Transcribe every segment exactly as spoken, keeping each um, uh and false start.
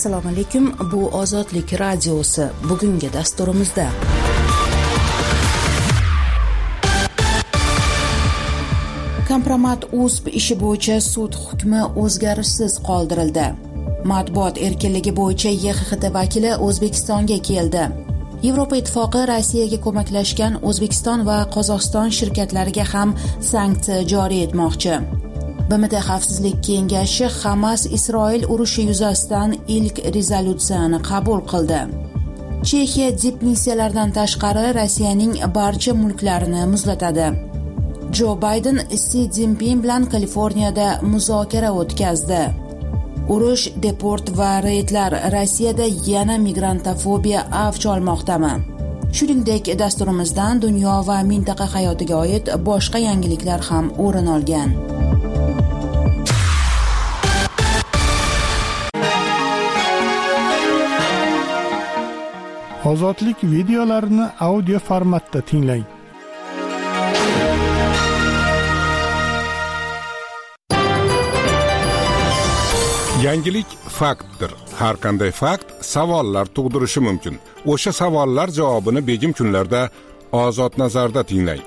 Assalomu alaykum. Bu Ozodlik radiosi. Bugungi dasturimizda Kompromat.uz ishi bo'yicha sud hukmi o'zgarishsiz qoldirildi. Matbuot erkinligi bo'yicha Y X X T vakili O'zbekistonga keldi. Yevropa Ittifoqi Rossiyaga ko'maklashgan O'zbekiston va Qozog'iston shirkatlariga ham sanksiya joriy etmoqchi. B M T Xavfsizlik kengashi Hamas-Isroil urushi yuzasidan ilk rezolyutsiyani qabul qildi. Chexiya dipmissiyalaridan tashqari Rossiyaning barcha mulklarini muzlatadi. Jo Bayden Si Szinpin bilan Kaliforniyada muzokara o'tkazdi. Urush, deport va reydlar Rossiyada yana migrantofobiya avj olmoqdami? Shuningdek, dasturimizdan dunyo va mintaqa hayotiga oid boshqa yangiliklar ham o'rin olgan. Ozodlik videolarini audio formatda tinglang. Yangilik faktdir. Har qanday fakt savollar tug'dirishi mumkin. O'sha savollar javobini begim kunlarda Ozod nazarda tinglang.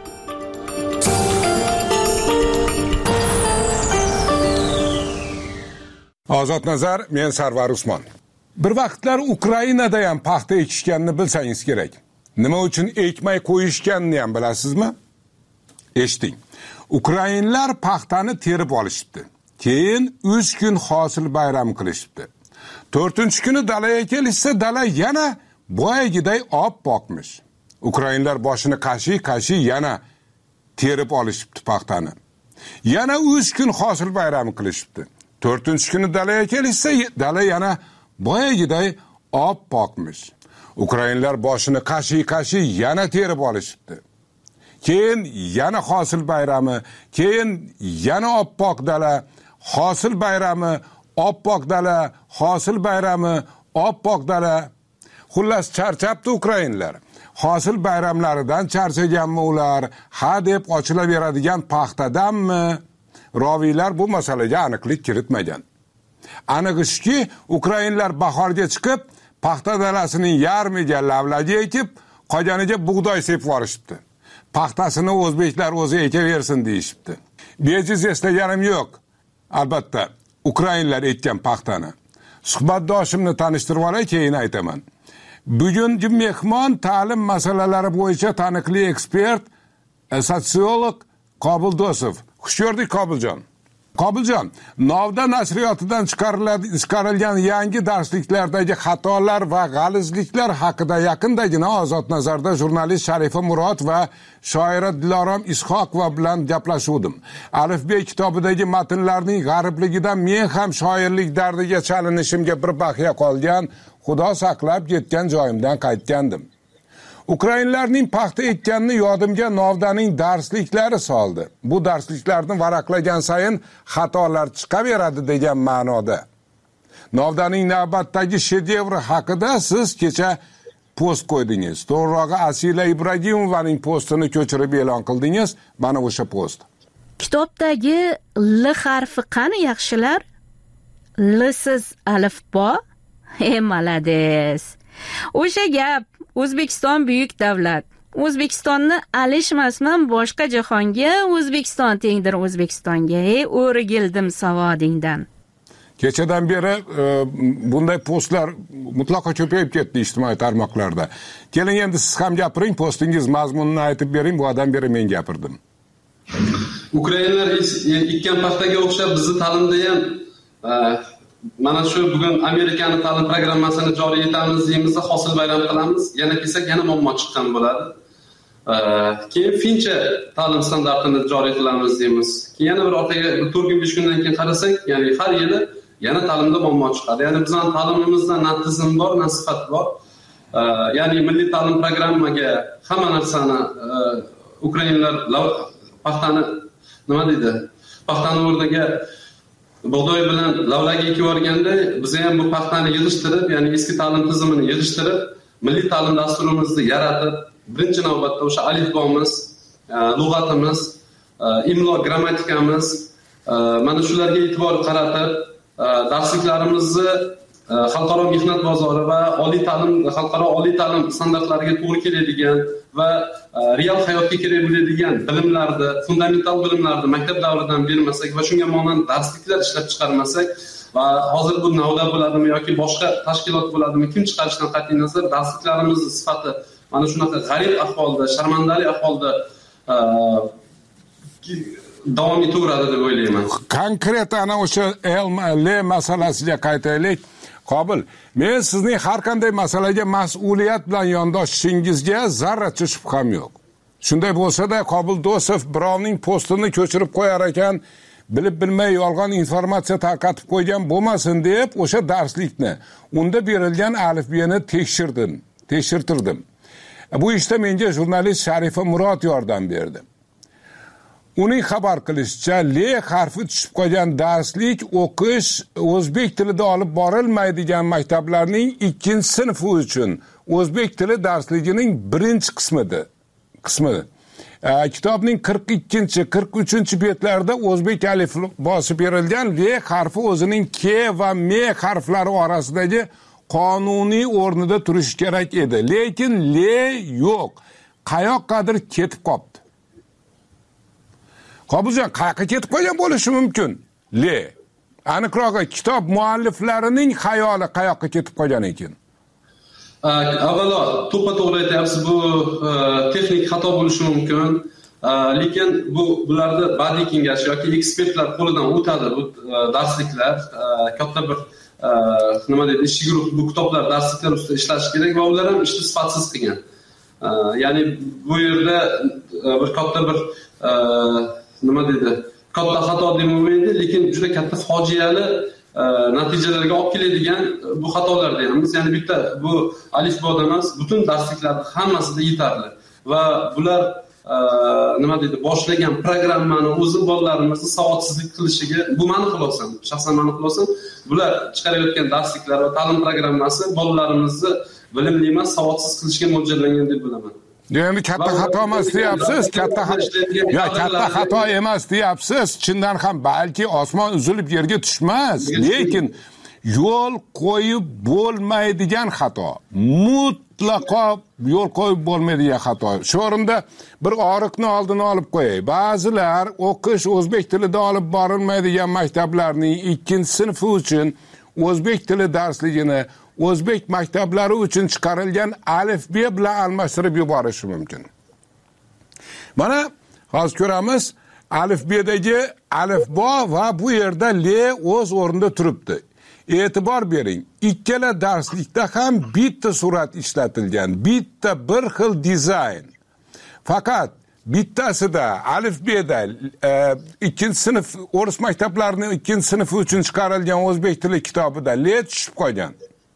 Ozod nazar, men Sarvar Usmon. Bir vaqtlar Ukrainada ham paxta ekishganini bilsangiz kerak. Nima uchun ekmay qo'yishganini ham bilasizmi? Eshiting. Ukrainlar paxtani terib olishibdi. Keyin uch kun hosil bayram qilishibdi. to'rtinchi kuni dalaga kelishsa, dala yana boyagiday oppoqmish. Ukrainlar boshini qashi-qashi yana terib olishibdi paxtani. Yana uch kun hosil bayram qilishibdi. to'rtinchi kuni dalaga kelishsa, dala yana boyagiday oppoqmish. Ukrainlar boshini qashi-qashi yana terib olishibdi. Keyin yana hosil bayrami, keyin yana oppoq dala, hosil bayrami, oppoq dala, hosil bayrami, oppoq dala. Xullas charchabdi Ukrainlar. Hosil bayramlaridan charchaganmi ular? Ha deb ochilaveradigan paxtadanmi? Roviylar bu masalaga aniqlik kiritmagan. Aniq ishki, Ukrainlar bahorga chiqib, paxta dalasining yarmiga lavlagi ekib, qolganiga bug'doy sepib yuborishibdi. Paxtasini o'zbeklar o'zi ekaversin deyishibdi. Bejiz eslaganim yo'q. Albatta, Ukrainlar ekkan paxtani. Suhbatdoshimni tanishtirib olay, keyin aytaman. Bugungi mehmon ta'lim masalalari bo'yicha taniqli ekspert, sotsiolog Qobil Do'sov. Xush ko'rdik, Qobiljon. Qobiljon, Novda nasriyotidan chiqarilgan yangi darsliklardagi xatolar va g'alizliklar haqida yaqindagina Ozod nazarda jurnalist Sharifa Murod va shoira Dilorom Ishoqova bilan gaplashuvdim. Alifbey kitobidagi matnlarning g'aribligidan men ham shoirlik dardiga chalinishimga bir baqiya qolgan, Xudo saqlab ketgan joyimdan qaytgandim. Ukrainlarning paxta ekkanini yodimga Novdaning darsliklari soldi. Bu darsliklarni varaqlagan sayin xatolar chiqaveradi degan ma'noda. Novdaning navbatdagi shedevri haqida siz kecha post qo'ydingiz. To'g'rirog'i Asila Ibragimovaning postini ko'chirib e'lon qildingiz. Mana o'sha post. Kitobdagi L harfi qani yaxshilar? Lsiz alifbo? Ey malades. O'sha gap O'zbekiston buyuk davlat. O'zbekistonni alishmasman boshqa jahonga, O'zbekiston tengdir O'zbekistonga. Ey o'rgildim savodingdan. Kechadan beri e, bunday postlar mutlaqo ko'payib ketdi ijtimoiy tarmoqlarda. Keling endi siz ham gapiring, postingiz mazmunini aytib bering, bu odam beri men gapirdim. Ukrainalar ekkan paxtaga o'xshab bizni ta'limda ham e, mana shu bugun Amerikani ta'lim programmasini joriy etamiz deymizda, hosil bayram qilamiz. Yana kelsak, yana muammo chiqqan bo'ladi. Keyin fincha ta'lim standartini joriy qilamiz deymiz. Keyin yana bir orqaga to'rt kun besh kundan keyin qarasak, ya'ni har yili yana ta'limda muammo chiqadi. Ya'ni bizning ta'limimizda na tizim bor, na sifat bor. Ya'ni milliy ta'lim programmaga hamma narsani Ukrainlar paxtani nima deydi? Paxtani o'rniga bug'doy bilan lavlagi ekib yuborganda, biz ham bu paxtani yig'ishtirib, ya'ni eski ta'lim tizimini yig'ishtirib, milliy ta'lim dasturimizni yaratib, birinchi navbatda o'sha alifbomiz, lug'atimiz, imlo grammatikamiz, mana shularga e'tibor qaratib, darsliklarimizni xalqaro mehnat bozori va oliy ta'lim xalqaro oliy ta'lim standartlariga to'g'ri keladigan va real hayotga kerak bo'ladigan bilimlarni, fundamental bilimlarni maktab davridan bermasak va shunga monand darsliklar ishlab chiqarmasak va hozir bu Navda bo'ladimi yoki boshqa tashkilot bo'ladimi, kim chiqarishdan qat'iy nazar darsliklarimizni sifati mana shunaqa g'arib ahvolda, sharmandali ahvolda davom etaveradi deb o'ylayman. Konkret ana o'sha L masalasiga qaytaylik. Qobil, men sizning har qanday masalaga mas'uliyat bilan yondoshishingizga zarracha shubham yo'q. Shunday bo'lsa-da, Qobil Do'stov birovning postini ko'chirib qo'yar ekan, bilib bilmay yolg'on informatsiya tarqatib qo'ygan bo'lmasin deb o'sha darslikni, unda berilgan alifbeni tekshirdim, tekshirtirdim. Bu ishda menga jurnalist Sharifa Murod yordam berdi. Uning xabar qilishicha, L harfi tushib qolgan darslik o'qish o'zbek tilida olib borilmaydigan maktablarning ikkinchi sinfi uchun o'zbek tili darsligining birinchi qismida. Qismi. E, kitobning qirq ikkinchi qirq uchinchi betlarida o'zbek alifbosi berilgan L harfi o'zining K va M harflari orasidagi qonuniy o'rnida turishi kerak edi. Lekin L yo'q. Qayoqqadir ketib qoldi. Qobiljon, qayerga ketib qolgan bo'lishi mumkin? L. Aniqrog'i kitob mualliflarining xayoli qayoqqa ketib qolgan ekan? Avvalo, to'ppa-to'g'ri aytyapsiz, bu texnik xato bo'lishi mumkin. Lekin bu bularda badiiy kengash yoki ekspertlar qo'lidan o'tadi bu darsliklar, katta bir nima deydi, ishchi guruh bu kitoblar, darsliklar ustida ishlash kerak va ular ham ishni sifatsiz qilgan. Ya'ni bu yerda bir katta bir nima deydi, katta xato demaydi, lekin juda katta fojiali natijalarga olib keladigan bu xatolar deymiz. Ya'ni bitta bu alifboda emas, butun darsliklarning hammasida yetarli va bular nima deydi, boshlagan programmani o'zi bolalarimizni savodsizlik qilishiga, bu meni xulosam, shaxsan meni xulosam, bular chiqarayotgan darsliklar va ta'lim programmasi bolalarimizni bilimli emas, savodsiz qilishga mo'ljallangan deb bilaman. Endi katta xato emas deyapsiz, katta yo katta xato emas deyapsiz. Chindan ham balki osmon uzilib yerga tushmas, lekin yo'l qo'yib bo'lmaydigan xato. Mutlaqo yo'l qo'yib bo'lmaydigan xato. Shu o'rinda bir oriqni oldini olib qo'yay. Ba'zilar o'qish o'zbek tilida olib borilmaydigan maktablarning ikkinchi sinfi uchun o'zbek tili darsligini o'zbek maktablari uchun chiqarilgan alifbe bilan almashtirib yuborishi mumkin. Mana hozir ko'ramiz, alifbedagi alifbo va bu yerda L o'z o'rnida turibdi. E'tibor bering, ikkala darslikda ham bitta surat ishlatilgan, bitta bir xil dizayn. Faqat bittasida alifbeda e, ikkinchi sinf o'ris maktablarining ikkinchi sinfi uchun chiqarilgan o'zbek tili kitobida L tushib qolgan.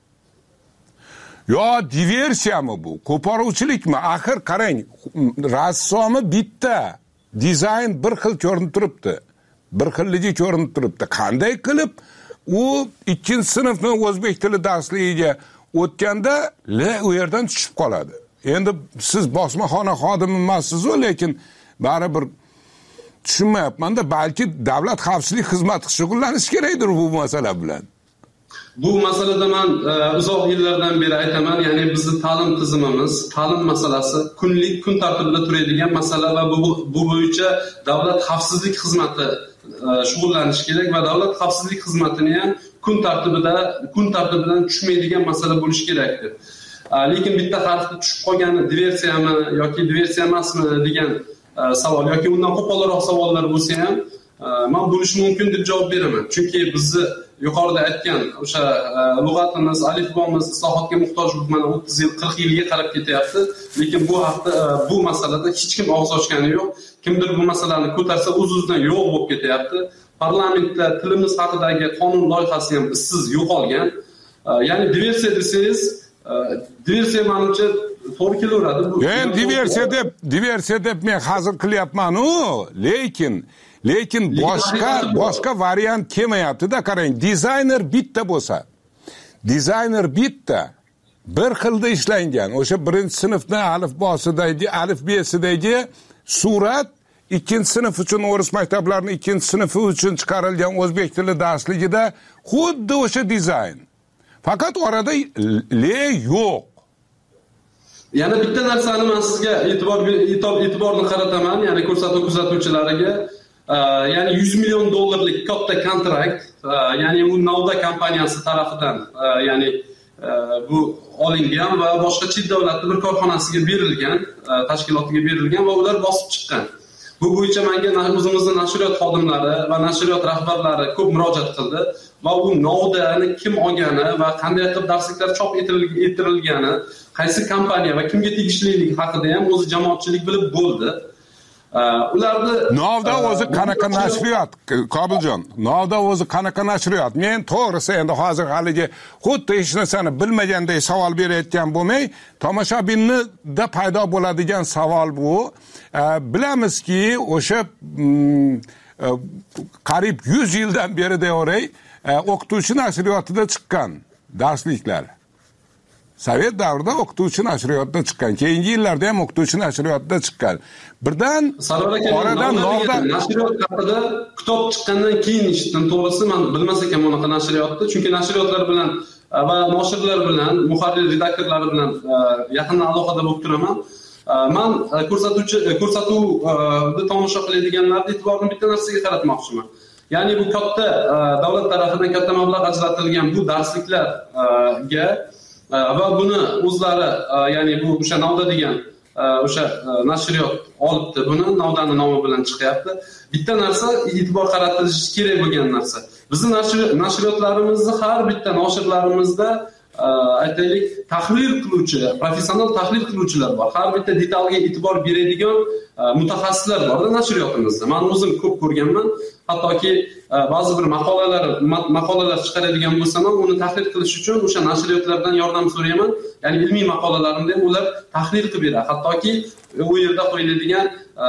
Yo diversiyami bu? Qo'poruvchilikmi? Axir qarang, rassomi bitta, dizayn bir xil ko'rinib turibdi. Bir xilligi ko'rinib turibdi. Qanday qilib u ikkinchi sinfning o'zbek tili darsligiga o'tganda L u yerdan tushib qoladi. Endi siz bosmaxona xodimi emassiz-ku, lekin baribir tushunmayapman-da, balki davlat xavfsizlik xizmati shug'ullanishi kerakdir bu masala bilan. Bu masalada men uzoq yillardan beri aytaman, ya'ni bizning ta'lim tizimimiz, ta'lim masalasi kunlik kun tartibida turadigan masala va bu bu bo'yicha davlat xavfsizlik xizmati shug'ullanishi kerak va davlat xavfsizlik xizmatini ham kun tartibida kun tartibidan tushmaydigan masala bo'lishi kerakdir. Lekin bitta harfni tushib qolgani diversiyami yoki diversiya emasmi degan savol yoki undan qo'polroq savollar bo'lsa ham men bo'lishi mumkin deb javob beraman. Chunki bizni yuqorida aytgan o'sha lug'atimiz, alifbomiz islohotga muhtoj mana o'ttiz yil, qirq yilga qarab ketyapti. Lekin bu haqda bu masalada hech kim og'iz ochgani yo'q. Kimdir bu masalani ko'tarsa o'z-o'zidan yo'q bo'lib ketyapti. Parlamentda tilimiz haqidagi qonun loyihasi ham izsiz yo'qolgan. Ya'ni diversiya desangiz, diversiya menimcha to'g'ri kelaveradi. Bu Men diversiya deb, diversiya deb men hazil qilyapman-u, lekin Lekin boshqa boshqa variant kelmayapti-da. Qarang, dizayner bitta bo'lsa, dizayner bitta, bir xilda ishlangan. O'sha birinchi sinfning alifbosidagi, alifbesidagi surat ikkinchi sinf uchun o'ris maktablarining ikkinchi sinfi uchun chiqarilgan o'zbek tili darsligida xuddi o'sha dizayn. Faqat orada le yo'q. Yana bitta narsani men sizga e'tibor e'tiborni qarataman, ya'ni ko'rsatuv kuzatuvchilariga, ya'ni yuz million dollarlik katta kontrakt, ya'ni u Navda kompaniyasi tarafidan, ya'ni bu olingan va boshqa chet davlatning bir korxonasiga berilgan, tashkilotiga berilgan va ular bosib chiqqan. Bu bo'yicha menga o'zimizning nashriyot xodimlari va nashriyot rahbarlari ko'p murojaat qildi va u Navdani kim olgani va qanday qilib darsliklar chop etilgani, qaysi kompaniya va kimga tegishliligi haqida ham o'zi jamoatchilik bilib bo'ldi. Ularni Navda o'zi qanaqa nashriyot, Qobiljon? Navda o'zi qanaqa nashriyot? Men to'g'risi endi hozir haligi xuddi hech narsani bilmaganday savol berayotgan bo'lmay, tomoshabinda paydo bo'ladigan savol bu. Bilamizki, o'sha qariyb yuz yildan beri deyoray, o'qituvchi nashriyotida chiqqan darsliklar. Sovet davrida o'qituvchi nashriyotida chiqqan, keyingi yillarda ham o'qituvchi nashriyotida chiqqan. Birdan oradan Navda nashriyot haqida kitob chiqqandan keyin eshitdim. To'g'risi men bilmas ekanman unaqa nashriyotni, chunki nashriyotlar bilan va noshirlar bilan, muharrir redaktorlari bilan yaqindan aloqada bo'lib turaman. Men ko'rsatuvchi ko'rsatuvni tomosha qiladiganlarning e'tiborini bitta narsaga qaratmoqchiman. Ya'ni bu katta davlat tomonidan katta mablag' ajratilgan bu darsliklarga va buni o'zlari, ya'ni bu o'sha Navda degan o'sha nashriyot olibdi, buni Navdani nomi bilan chiqyapti. Bitta narsa e'tibor qaratilishi kerak bo'lgan narsa. Bizning nashriyotlarimizning har bitta noshirlarimizda aytaylik tahlil qiluvchi, professional tahlil qiluvchilar bor. Har bitta detalga e'tibor beradigan mutaxassislar bor nashriyotimizda. Men o'zim ko'p ko'rganman. Hattoki ba'zi bir maqolalar maqolalar chiqaradigan bo'lsam ham uni tahlil qilish uchun o'sha nashriyotlardan yordam so'rayman. Ya'ni ilmiy maqolalarimda ham ular tahlil qilib beradi. Hattoki u yerda qo'yiladigan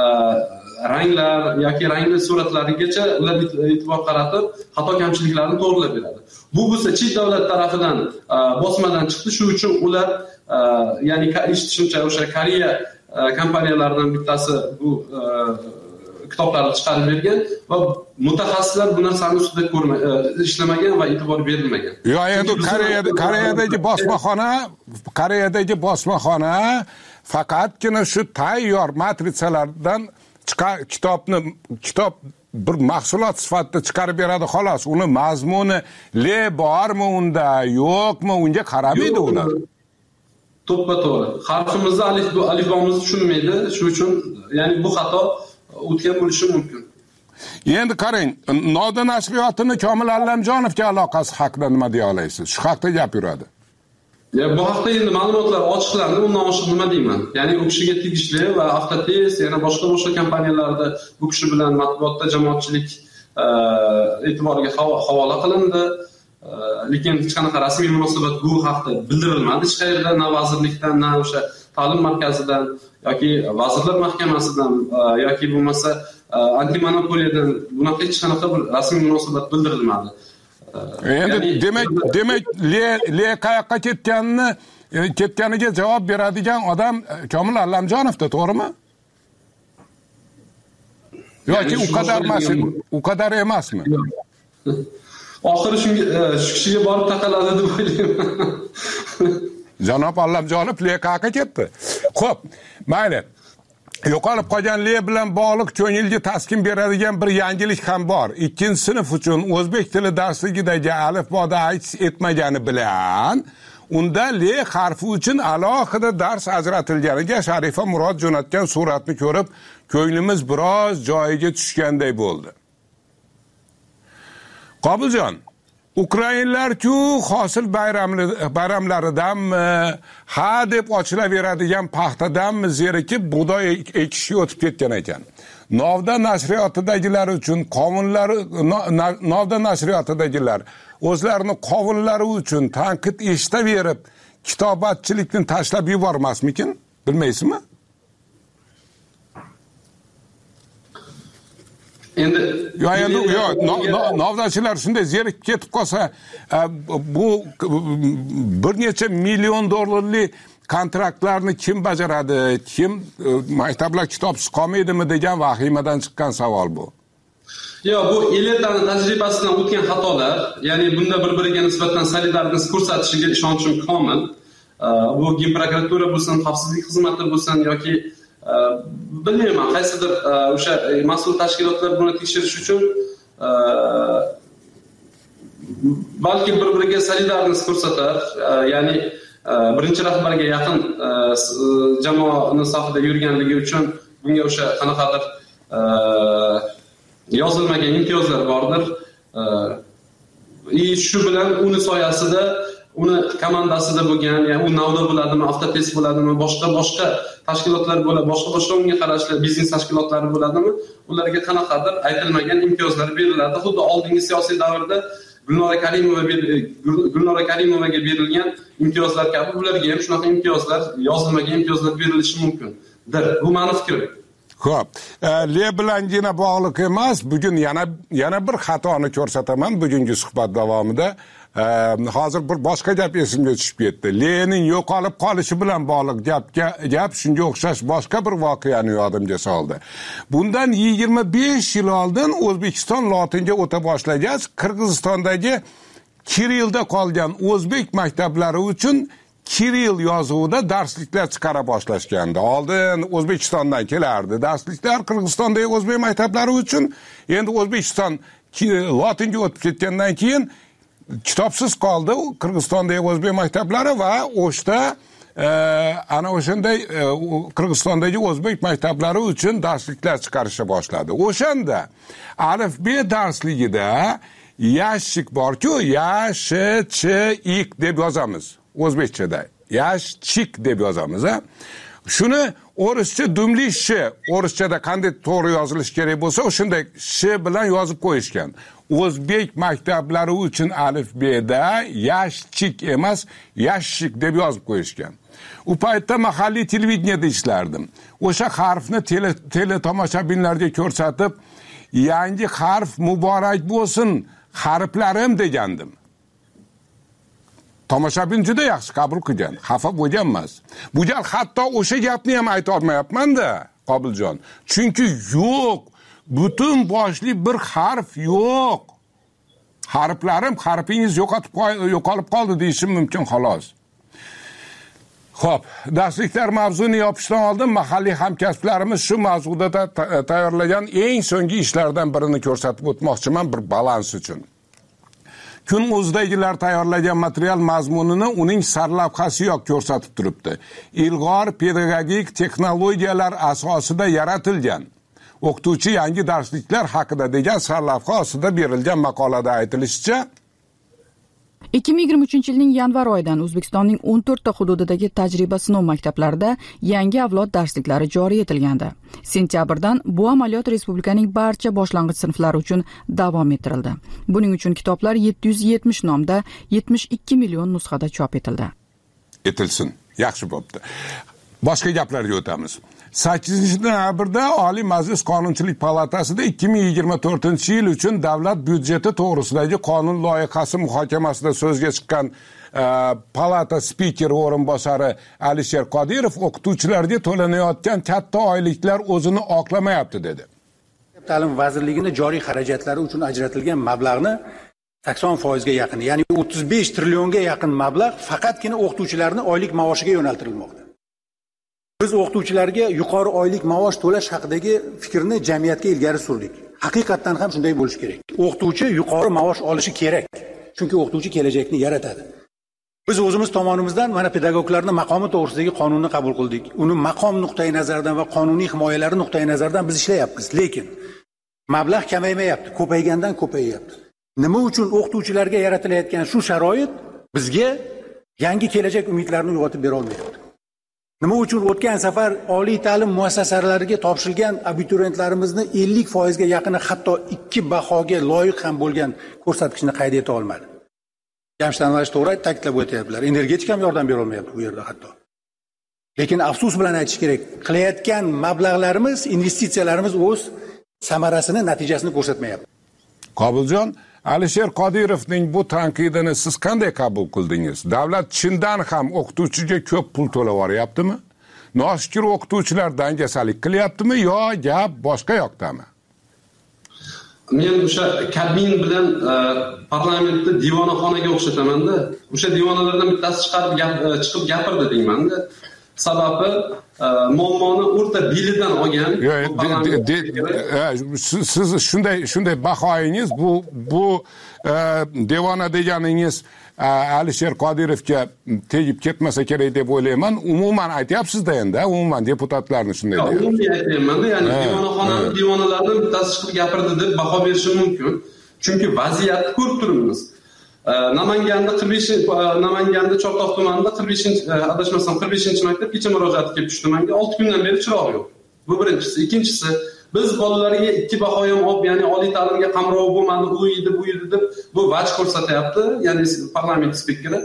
ranglar yoki rangli suratlarigacha ular e'tibor qaratib, xato kamchiliklarni to'g'rilab beradi. Bu bo'lsa chet davlat tarafidan bosmadan chiqdi, shu uchun ular, ya'ni eshitishimcha o'sha Koreya kompaniyalaridan bittasi bu kitoblarni chiqarib bergan va mutaxassislar bu narsani ustida ishlamagan va e'tibor berilmagan. Yo'q, endi Koreyada Koreyadagi bosmaxona, Koreyadagi bosmaxona faqatgina shu tayyor matrisalardan chiqar kitobni kitob bir mahsulot sifatida chiqarib beradi xolos. Uni mazmuni le bormi unda, yo'qmi, unga qaramaydi ular. To'ppa-to'g'ri. Harfimizni alif bu alifbomizni tushunmaydi. Shu uchun, ya'ni bu xato o'tgan bo'lishi mumkin. Endi qarang, Navda nashriyotini Komil Allamjonovga aloqasi haqida nima deya olasiz? Shu haqda gap yuradi. Ya bu haqda endi ma'lumotlar ochiqlandi, undan oshiq nima deyman? Ya'ni u kishiga tegishli va Avtotest, yana boshqa boshqa kompaniyalarda bu kishi bilan matbuotda jamoatchilik e'tiboriga havola qilindi. Lekin hech qanaqa rasmiy munosabat bu haqda bildirilmadi hech qayerda, na vazirlikdan, na o'sha ta'lim markazidan yoki vazirlar mahkamasidan yoki bo'lmasa antimonopoliyadan bunaqa hech qanaqa bir rasmiy munosabat bildirilmadi. Endi demak, demak le le qayoqqa ketganini ketganiga javob beradigan odam Komil Allamjonovda, to'g'rimi? Yoki u qadar emas, u qadar emasmi? Oxiri shunga shu kishiga borib taqaladi deb o'ylayman. Janob Allamjonov le qayoqqa ketdi? Xo'p, mayli. Yo'qolib qolgan le bilan bog'liq ko'ngilga taskin beradigan bir yangilik ham bor. ikkinchi sinf uchun o'zbek tili darsligidagi alifboda aks etmagani bilan unda le harfi uchun alohida dars ajratilganiga Sharifa Murod jo'natgan suratni ko'rib, ko'nglimiz biroz joyiga tushganday bo'ldi. Qobiljon, Ukrainlar-ku hosil bayramlaridanmi, ha deb ochilaveradigan paxtadanmi zerikib bug'doy ekishga o'tib ketgan ekan. Navda nashriyotidagilar uchun qovunlari Navda nashriyotidagilar o'zlarini qovunlari uchun tanqid eshitaverib, kitobatchilikni tashlab yubormasmikin? Bilmaysizmi? Endi yo endi yo navdachilar shunday zerikib ketib qolsa, bu bir necha million dollarlik kontraktlarni kim bajaradi? Kim maktablar kitobsiz qolmaydimi degan vahimadan chiqqan savol bu. Yo, bu elitani tajribasidan o'tgan xatolar, ya'ni bunda bir-biriga nisbatan solidarность ko'rsatishiga ishonchim komil. Bu Gen prokuratura bo'lsin, xavfsizlik xizmati bo'lsin yoki bilmayman, qaysidir o'sha mas'ul tashkilotlar buni tekshirish uchun balki bir-biriga solidarность ko'rsatar, ya'ni birinchi rahbarga yaqin jamoani safida yurganligi uchun bunga o'sha qanaqadir yozilmagan imtiyozlar bordir. И shu bilan uni soyasida, uni komandasida bo'lgan, ya'ni u navda bo'ladimi, avtotest bo'ladimi, boshqa boshqa tashkilotlar bo'ladi, boshqa boshqa unga qarashli biznes tashkilotlari bo'ladimi, ularga qanaqadir aytilmagan imtiyozlar beriladi. Xuddi oldingi siyosiy davrda Gulnora Karimova Gulnora Karimovaga berilgan imtiyozlar kabi ularga ham shunaqa imtiyozlar, yozilmagan imtiyozlar berilishi mumkindir. Bu meni fikrim. Xo'p, le bilangina bog'liq emas. Bugun yana yana bir xatoni ko'rsataman bugungi suhbat davomida. Hozir bir boshqa gap esimga tushib ketdi. Lenin yo'qolib qolishi bilan bog'liq gapga gap shunga o'xshash boshqa bir voqeani yodimga soldi. Bundan yigirma besh yil oldin O'zbekiston lotinga o'ta boshlagach, Qirg'izistondagi Kirillda qolgan o'zbek maktablari uchun Kirill yozuvida darsliklar chiqara boshlashgandi. Oldin O'zbekistondan kelardi darsliklar Qirg'izistondagi o'zbek maktablari uchun. Endi O'zbekiston lotinga o'tib ketgandan keyin kitobsiz qoldi Qirg'izistondagi o'zbek maktablari va o'shda ana o'shanday Qirg'izistondagi o'zbek maktablari uchun darsliklar chiqarishga boshladi. O'shanda alifbe darsligida yashik bor-ku, yash ch ik deb yozamiz. O'zbekchada yashik deb yozamiz, ha? Shuni o'rischa dumli sh, o'rischada qanday to'g'ri yozilishi kerak bo'lsa, o'shunday sh bilan yozib qo'yishgan. O'zbek maktablari uchun alifbeda yashik emas, yashik deb yozib qo'yishgan. U paytda mahalliy televideniyada ishlardim. O'sha harfni tele, tele tomoshabinlarga ko'rsatib, yangi harf muborak bo'lsin, harflarim degandim. Tomoshabin juda yaxshi qabul qilgan, xafa bo'lgan emas. Bu gal hatto o'sha gapni ham ayta olmayapman-da, Qobiljon. Chunki yo'q, butun boshli bir harf yo'q. Harflarim, harfingiz yo'qotib yo'qolib qoldi deyishim mumkin xolos. Xo'p, darsliklar mavzuni yopishdan oldin mahalliy hamkasblarimiz shu mavzuda tayyorlagan eng so'nggi ishlardan birini ko'rsatib o'tmoqchiman bir balans uchun. Kun o'zidagilar tayyorlagan material mazmunini uning sarlavhasi yo'q ko'rsatib turibdi. Ilg'or pedagogik texnologiyalar asosida yaratilgan o'qituvchi yangi darsliklar haqida degan sarlavha ostida berilgan maqolada aytilishicha, ikki ming yigirma uchinchi yilning yanvar oyidan O'zbekistonning o'n to'rtta hududidagi tajriba sinov maktablarida yangi avlod darsliklari joriy etilgandi. Sentyabrdan bu amaliyot respublikaning barcha boshlang'ich sinflari uchun davom ettirildi. Buning uchun kitoblar yetti yuz yetmish nomda yetmish ikki million nusxada chop etildi. Etilsin. Yaxshi bo'pti. Boshqa gaplarga o'tamiz. sakkizinchi noyabrda Oliy Majlis Qonunchilik palatasida ikki ming yigirma to'rtinchi yil uchun davlat byudjeti to'g'risidagi qonun loyihasi muhokamasida so'zga chiqqan palata spikeri o'rinbosari Alisher Qodirov o'qituvchilarga to'lanayotgan katta oyliklar o'zini oqlamayapti dedi. Ta'lim vazirligining joriy xarajatlari uchun ajratilgan mablag'ni sakson foiz ga yaqin, ya'ni o'ttiz besh trillionga yaqin mablag' faqatgina o'qituvchilarning oylik maoshiga yo'naltirilmoqda. Biz o'qituvchilarga yuqori oylik maosh to'lash haqidagi fikrni jamiyatga ilgari surdik. Haqiqatan ham shunday bo'lishi kerak. O'qituvchi yuqori maosh olishi kerak. Chunki o'qituvchi kelajakni yaratadi. Biz o'zimiz tomonimizdan mana pedagoglarning maqomi to'g'risidagi qonunni qabul qildik. Uni maqom nuqtai nazaridan va qonuniy himoyalari nuqtai nazaridan biz ishlayapmiz. Lekin mablag' kamaymayapti, ko'paygandan ko'payyapti. Nima uchun o'qituvchilarga yaratilayotgan shu sharoit bizga yangi kelajak umidlarini uyg'otib bera olmayapti? Nima uchun o'tgan safar oliy ta'lim muassasalariga topshirilgan abituriyentlarimizni ellik foiz ga yaqini hatto ikki bahoga loyiq ham bo'lgan ko'rsatkichni qayd eta olmadi? Jamshid Anvarovich to'g'ri ta'kidlab o'tyaptilar. Energetik ham yordam bera olmayapti bu yerda hatto. Lekin afsus bilan aytish kerak, qilayotgan mablag'larimiz, investitsiyalarimiz o'z samarasini, natijasini ko'rsatmayapti. Qobiljon, Alisher Qodirovning bu tanqidini siz qanday qabul qildingiz? Davlat chindan ham o'qituvchiga ko'p pul to'lab yuboryaptimi? Noshukr o'qituvchilar dangasalik qilyaptimi yo gap boshqa yoqdami? men o'sha kabin bilan parlamentda divonaxonaga o'xshataman-da. O'sha divonalardan bittasi chiqarib chiqib gapirdi deymanda. Sababi muammoni o'rta belidan olgan. Siz shunday shunday bahoyingiz bu bu devona deganingiz Alisher Qodirovga tegib ketmasa kerak deb o'ylayman. Umuman aytyapsiz-da endi, umuman deputatlarni shunday deyapti. Umuman aytmayman-da, ya'ni divonaxonaning divonalardan bittasi chiqib gapirdi deb baho berishim mumkin. Chunki vaziyatni ko'rib turibmiz. Namanganda qirq beshinchi Namanganda Chortoq tumanida qirq beshinchi adashmasam qirq beshinchi maktabgacha murojaat kelib tushdi menga. olti kundan beri chiroq yo'q. Bu birinchisi. Ikkinchisi, biz bolalarga ikki baho ham olib, ya'ni oliy ta'limga qamrov bo'lmadi, u edi, bu edi deb bu vaj ko'rsatyapti, ya'ni parlament spikeri.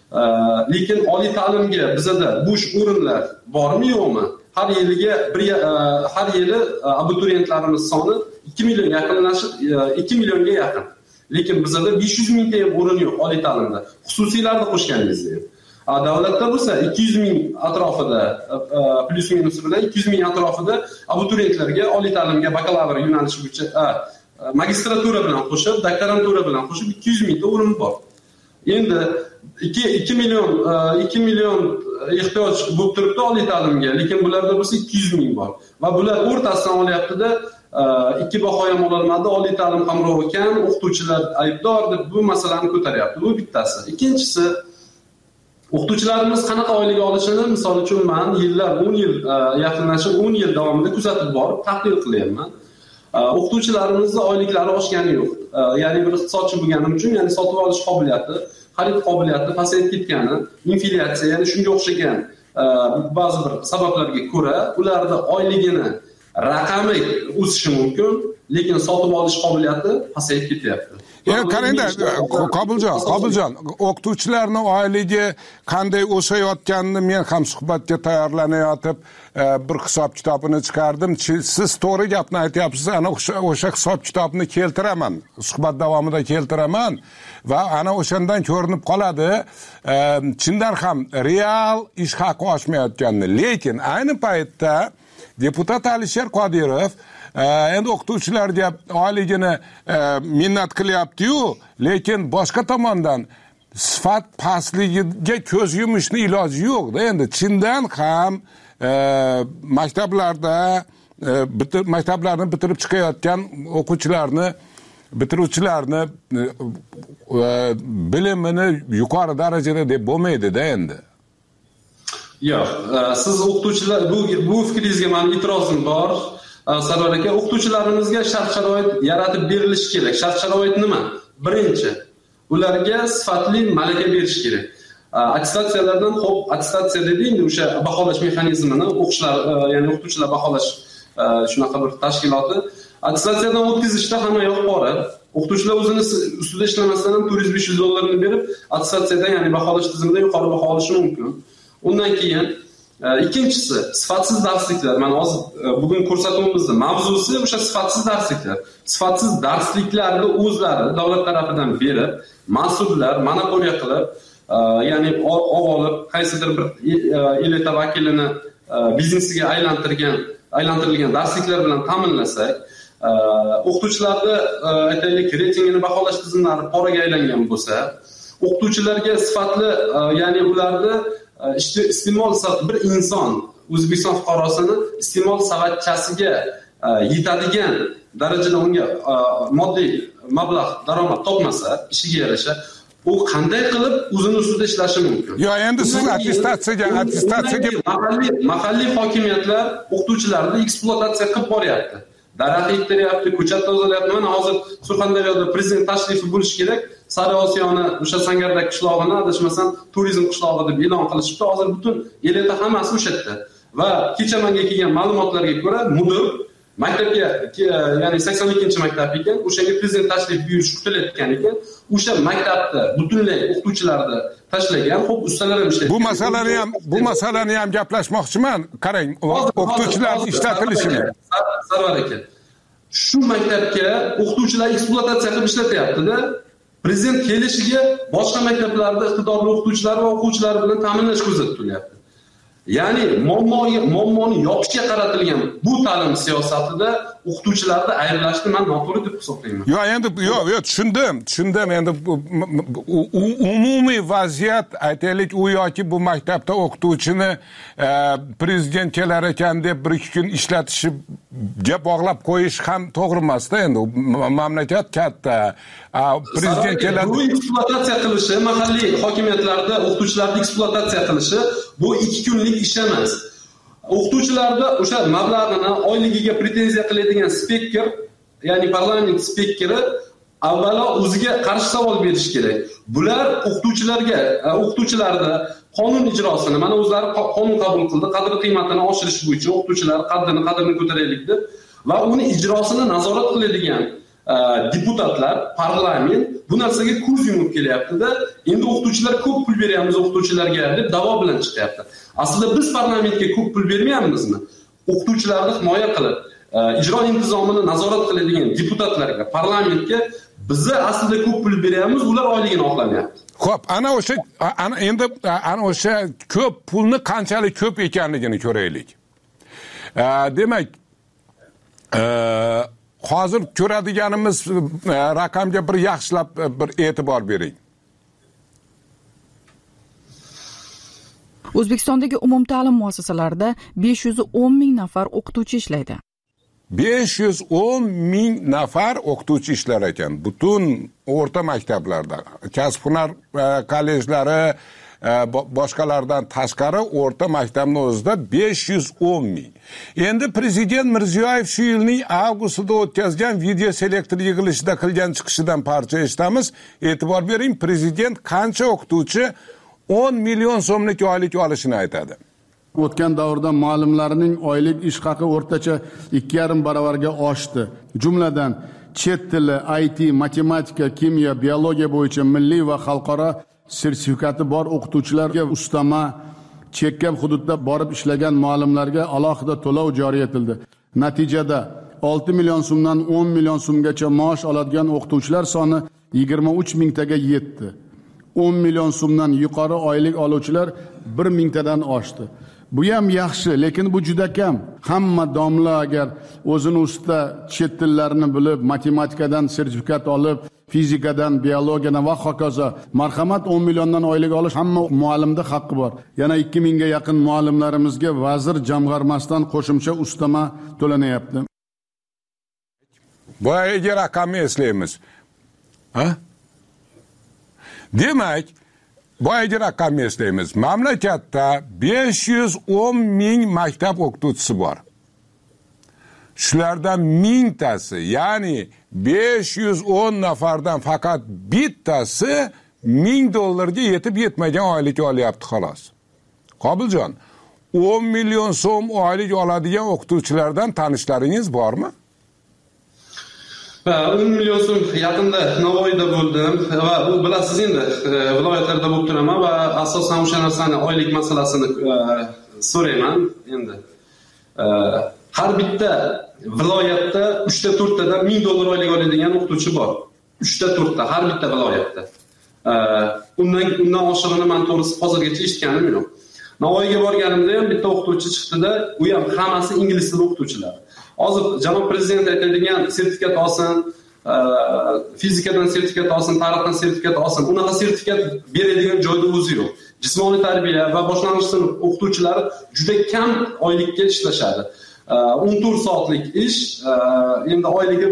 Lekin oliy ta'limga bizda bo'sh o'rinlar bormi, yo'qmi? Har yiliga bir har yili abituriyentlarimiz soni ikki million yaqinlashib ikki millionga yaqin. Lekin bizda besh yuz mingta ham o'rin yo'q oliy ta'limda. Xususiylarni qo'shganingizda ham. Davlatda bo'lsa ikki yuz ming atrofida plus minus bilan ikki yuz ming atrofida abituriyentlarga oliy ta'limga bakalavr yo'nalishi bo'yicha magistratura bilan qo'shib, doktorantura bilan qo'shib ikki yuz mingta o'rin bor. Endi ikki million ikki million ehtiyoj bo'lib turibdi oliy ta'limga, lekin bularda bo'lsa ikki yuz ming bor. Va bular o'rtasidan olyapti-da, ikki baho ham ololmadi, oliy ta'lim qamrovi kam, o'qituvchilar aybdor deb bu masalani ko'taryapti. Bu bittasi. Ikkinchisi, o'qituvchilarimiz qanaqa oylik olishini misol uchun men yillar o'n yil yaqinlashib o'n yil davomida kuzatib borib tahlil qilyapman. O'qituvchilarimizning oyliklari oshgani yo'q. Ya'ni bir iqtisodchi bo'lganim uchun, ya'ni sotib olish qobiliyati, xarid qobiliyati pasayib ketgani, inflyatsiya, ya'ni shunga o'xshagan ba'zi bir sabablarga ko'ra ularning oyligini raqami o'sishi mumkin, lekin sotib olish qobiliyati pasayib ketyapti. Yani qarangda, Qobiljon, Qobiljon, o'qituvchilarning oyligi qanday o'sayotganini men ham suhbatga tayyorlanayotib bir hisob kitobini chiqardim. Siz to'g'ri gapni aytyapsiz, ana o'sha hisob kitobni keltiraman, suhbat davomida keltiraman va ana o'shandan ko'rinib qoladi, chindan ham real ish haqi oshmayotganini. Lekin ayni paytda deputat Alisher Qodirov endi o'qituvchilarga oyligini minnat qilyapti-yu, lekin boshqa tomondan sifat pastligiga ko'z yumishni iloji yo'q-da. Endi chindan ham maktablarda maktablarni bitirib chiqayotgan o'quvchilarni, bitiruvchilarni bilimini yuqori darajada deb bo'lmaydi-da endi. Yo'q, siz o'qituvchilar bu bu fikringizga men e'tirozim bor. Sarvar aka, o'qituvchilarimizga shart-sharoit yaratib berilishi kerak. Shart-sharoit nima? Birinchi, ularga sifatli malaka berish kerak. Attestatsiyalardan, xo'p, attestatsiya dediğinde o'sha baholash mexanizmini o'qishlar, ya'ni o'qituvchilar baholash shunaqa bir tashkiloti attestatsiyadan o'tkazishda hamma yo'q bora. O'qituvchilar o'zini ustida ishlamasdan ham to'rt yuz besh yuz dollarni berib, attestatsiyadan, ya'ni baholash tizimida yuqori baho olishi mumkin. Undan keyin ikkinchisi, sifatsiz darsliklar. Mana hozir bugun ko'rsatuvimizda mavzusi o'sha sifatsiz darsliklar. Sifatsiz darsliklarni o'zlari davlat tomonidan berib, mas'ullar monopoliya qilib, ya'ni olib qaysidir bir elita vakilini biznesiga aylantirgan, aylantirilgan darsliklar bilan ta'minlasak, o'qituvchilarni aytaylik reytingini baholash tizimlari poraga aylangan bo'lsa, o'qituvchilarga sifatli, ya'ni ularni iste'mol bir inson O'zbekiston fuqarosini iste'mol savatchasiga yetadigan darajada unga moddiy mablag' daromad topmasa, ishiga yarasha u qanday qilib o'zini ustida ishlashi mumkin? Yo, endi siz attestatsiyaga attestatsiyaga mahalliy mahalliy hokimiyatlar o'qituvchilarni ekspluatatsiya qilib boryapti. Daraxt ektiryapti, ko'chat tozalayapti. Mana hozir Surxondaryoda prezident tashrifi bo'lishi kerak. Sariosiyoni o'sha Sangardak qishlog'ini adashmasam turizm qishlog'i deb e'lon qilishibdi. Hozir butun elita hammasi o'sha yerda. Va kecha menga kelgan ma'lumotlarga ko'ra, mudir maktabga, ya'ni sakson ikkinchi maktab ekan, o'shanga prezident tashrif buyurish kutilayotgan ekan. O'sha maktabda butunlay o'qituvchilarni tashlagan, xo'p, ustalar ham ishlaydi. Bu masalani ham, bu masalani ham gaplashmoqchiman. Qarang, o'qituvchilar ishlatilishini. Sarvar aka. Shu maktabga o'qituvchilar ekspluatatsiya qilib ishlatyapti-da. Prezident kelishiga boshqa maktablarda iqtidorli o'qituvchilar va o'quvchilar bilan ta'minlash ko'zda tutilyapti. Ya'ni muammoga, muammoni yopishga qaratilgan bu ta'lim siyosatida o'qituvchilarni ayirlashni men noto'g'ri deb hisoblayman. Yo'q, endi yo'q, yo'q, tushundim. Tushundim. Endi umumiy vaziyat aytaylik, u yoki bu maktabda o'qituvchini prezident kelar ekan deb bir ikki kun ishlatishiga bog'lab qo'yish ham to'g'ri emas-da. Endi mamlakat katta. Prezident kelar bu ekspluatatsiya qilishi, mahalliy hokimiyatlarda o'qituvchilarni ekspluatatsiya qilishi bu ikki kunlik ish emas. O'qituvchilarda o'sha mablag'ini oyligiga pretenziya qiladigan speaker, ya'ni parlament speakeri avvalo o'ziga qarshi savol berish kerak. Bular o'qituvchilarga, o'qituvchilarda qonun ijrosini, mana o'zlari qonun qabul qildi, qadr qiymatini oshirish bo'yicha o'qituvchilar qadrini qadrini ko'taraylik deb va uni ijrosini nazorat qiladigan deputatlar, parlament bu narsaga ko'z yumib kelyapti-da, endi o'qituvchilar ko'p pul beryapmiz o'qituvchilarga deb da'vo bilan chiqyapti. Aslida biz parlamentga ko'p pul bermayapmizmi? O'qituvchilarni himoya qilib, ijro intizomini nazorat qiladigan deputatlarga, parlamentga bizni aslida ko'p pul beryapmiz, ular oyligini oqlamayapti. Xo'p, ana o'sha ana endi ana o'sha ko'p pulni qanchalik ko'p ekanligini ko'raylik. Demak, hozir ko'radiganimiz raqamga bir yaxshilab bir e'tibor bering. O'zbekistondagi umumta'lim muassasalarida besh yuz o'n ming nafar o'qituvchi ishlaydi. besh yuz o'n ming nafar o'qituvchi ishlar ekan. Butun o'rta maktablarda, kasb-hunar kollejlari, boshqalardan tashqari o'rta maktabning o'zida besh yuz o'n ming. Endi prezident Mirziyoyev shu yilning avgustida o'tkazgan video selektor yig'ilishida qilgan chiqishidan parcha eshitamiz. E'tibor bering, prezident qancha o'qituvchi o'n million so'mlik oylik olishini aytadi. O'tgan davrda muallimlarning oylik ish haqi o'rtacha ikki yarim baravarga oshdi. Jumladan chet tili, I T, matematika, kimyo, biologiya bo'yicha milliy va xalqaro sertifikati bor o'qituvchilarga ustama, chekka hududda borib ishlagan muallimlarga alohida to'lov joriy etildi. Natijada olti million so'mdan o'n million so'mgacha maosh oladigan o'qituvchilar soni yigirma uch mingtaga yetdi. o'n million so'mdan yuqori oylik oluvchilar bir mingtadan oshdi. Bu ham yaxshi, lekin bu juda kam. Hamma domla agar o'zini usta chet tillarini bilib, matematikadan sertifikat olib, fizikadan, biologiyadan va hokazo, marhamat o'n milliondan oylik olish hamma muallimda haqqi bor. Yana ikki mingga yaqin muallimlarimizga vazir jamg'armasidan qo'shimcha ustama to'lanayapti. Boyaga raqamni eslaymiz. Ha? Demak, boyaga raqamni eslaymiz. Mamlakatda besh yuz o'n ming maktab o'qituvchisi bor. Shulardan mingtasi, ya'ni besh yuz o'n nafardan faqat bittasi ming dollarga yetib yetmagan oylik olyapti xolos. Qobiljon, o'n million so'm oylik oladigan o'qituvchilardan tanishlaringiz bormi? o'n million so'm yaqinda Navoiyda bo'ldim va bu bilasiz endi viloyatlarda bo'lib turaman va asosan o'sha narsani oylik masalasini so'rayman endi. Har bitta viloyatda uchta to'rtta ming dollar oylik oladigan o'qituvchi bor. uchta to'rtta har bitta viloyatda. Undan undan oshig'ini men to'g'risi hozirgacha eshitganim yo'q. Navoiyga borganimda ham bitta o'qituvchi chiqdi-da, u ham hammasi ingliz tili o'qituvchilar. Hozir janob prezident aytadigan sertifikat olsin, fizikadan sertifikat olsin, tarixdan sertifikat olsin, unaqa sertifikat beradigan joyda o'zi yo'q. Jismoniy tarbiya va boshlang'ich sinf o'qituvchilari juda kam oylikka ishlashadi. o'n to'rt soatlik ish, endi oyligi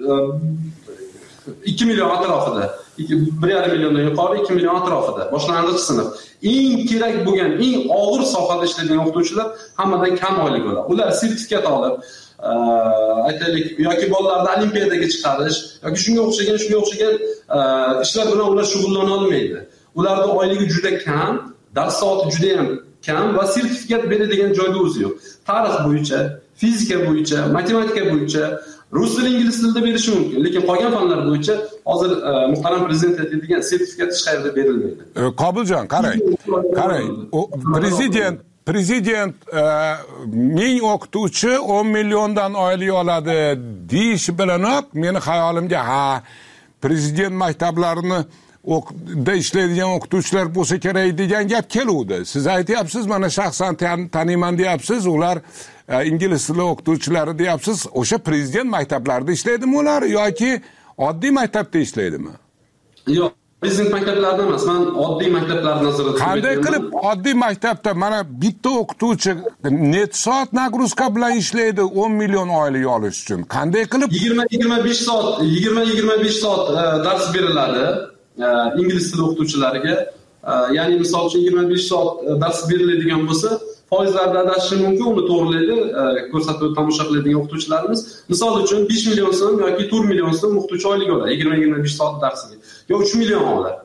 ikki million atrofida, bir yarim milliondan yuqori ikki million atrofida boshlang'ich sinf. Eng kerak bo'lgan, eng og'ir sohada ishlaydigan o'qituvchilar hammadan kam oylik oladi. Ular sertifikat olib, aytaylik, yoki bolalarni olimpiadaga chiqarish yoki shunga o'xshagan, shunga o'xshagan ishlar bilan ular shug'ullana olmaydi. Ularning oyligi juda kam, dars soati juda ham kam va sertifikat beradigan joyda o'zi yo'q. Tarix bo'yicha, fizika bo'yicha, matematika bo'yicha, rus tili, ingliz tilida berishi mumkin, lekin qolgan fanlar bo'yicha hozir muhtaram prezident aytadigan sertifikat hech qayerda berilmaydi. Qobiljon, qarang. Qarang, prezident Prezident ming o'qituvchi o'n milliondan oylik oladi deyish bilanoq meni xayolimga ha prezident maktablarini da ishlaydigan o'qituvchilar bo'lsa kerak degan gap keluvdi. Siz aytyapsiz, mana shaxsan taniyman deyapsiz, ular ingliz tili o'qituvchilari deyapsiz. O'sha prezident maktablarida ishlaydimi ular yoki oddiy maktabda ishlaydimi? Yo'q, prezident maktablarida emas, men oddiy maktablarni nazorat qilyapman. Qanday qilib oddiy maktabda mana bitta o'qituvchi net soat nagruzka bilan ishlaydi o'n million oylik olish uchun? Qanday qilib yigirma yigirma besh soat, yigirma yigirma besh soat dars beriladi ingliz tili o'qituvchilariga. Ya'ni misol uchun yigirma besh soat dars beriladigan bo'lsa, foizlarda adashishi mumkin, uni to'g'rilaydi ko'rsatuv tomosha qiladigan o'qituvchilarimiz. Misol uchun besh million so'm yoki to'rt million so'm o'qituvchi oylik oladi yigirma yigirma besh soat darsiga. Yo uch million oladi.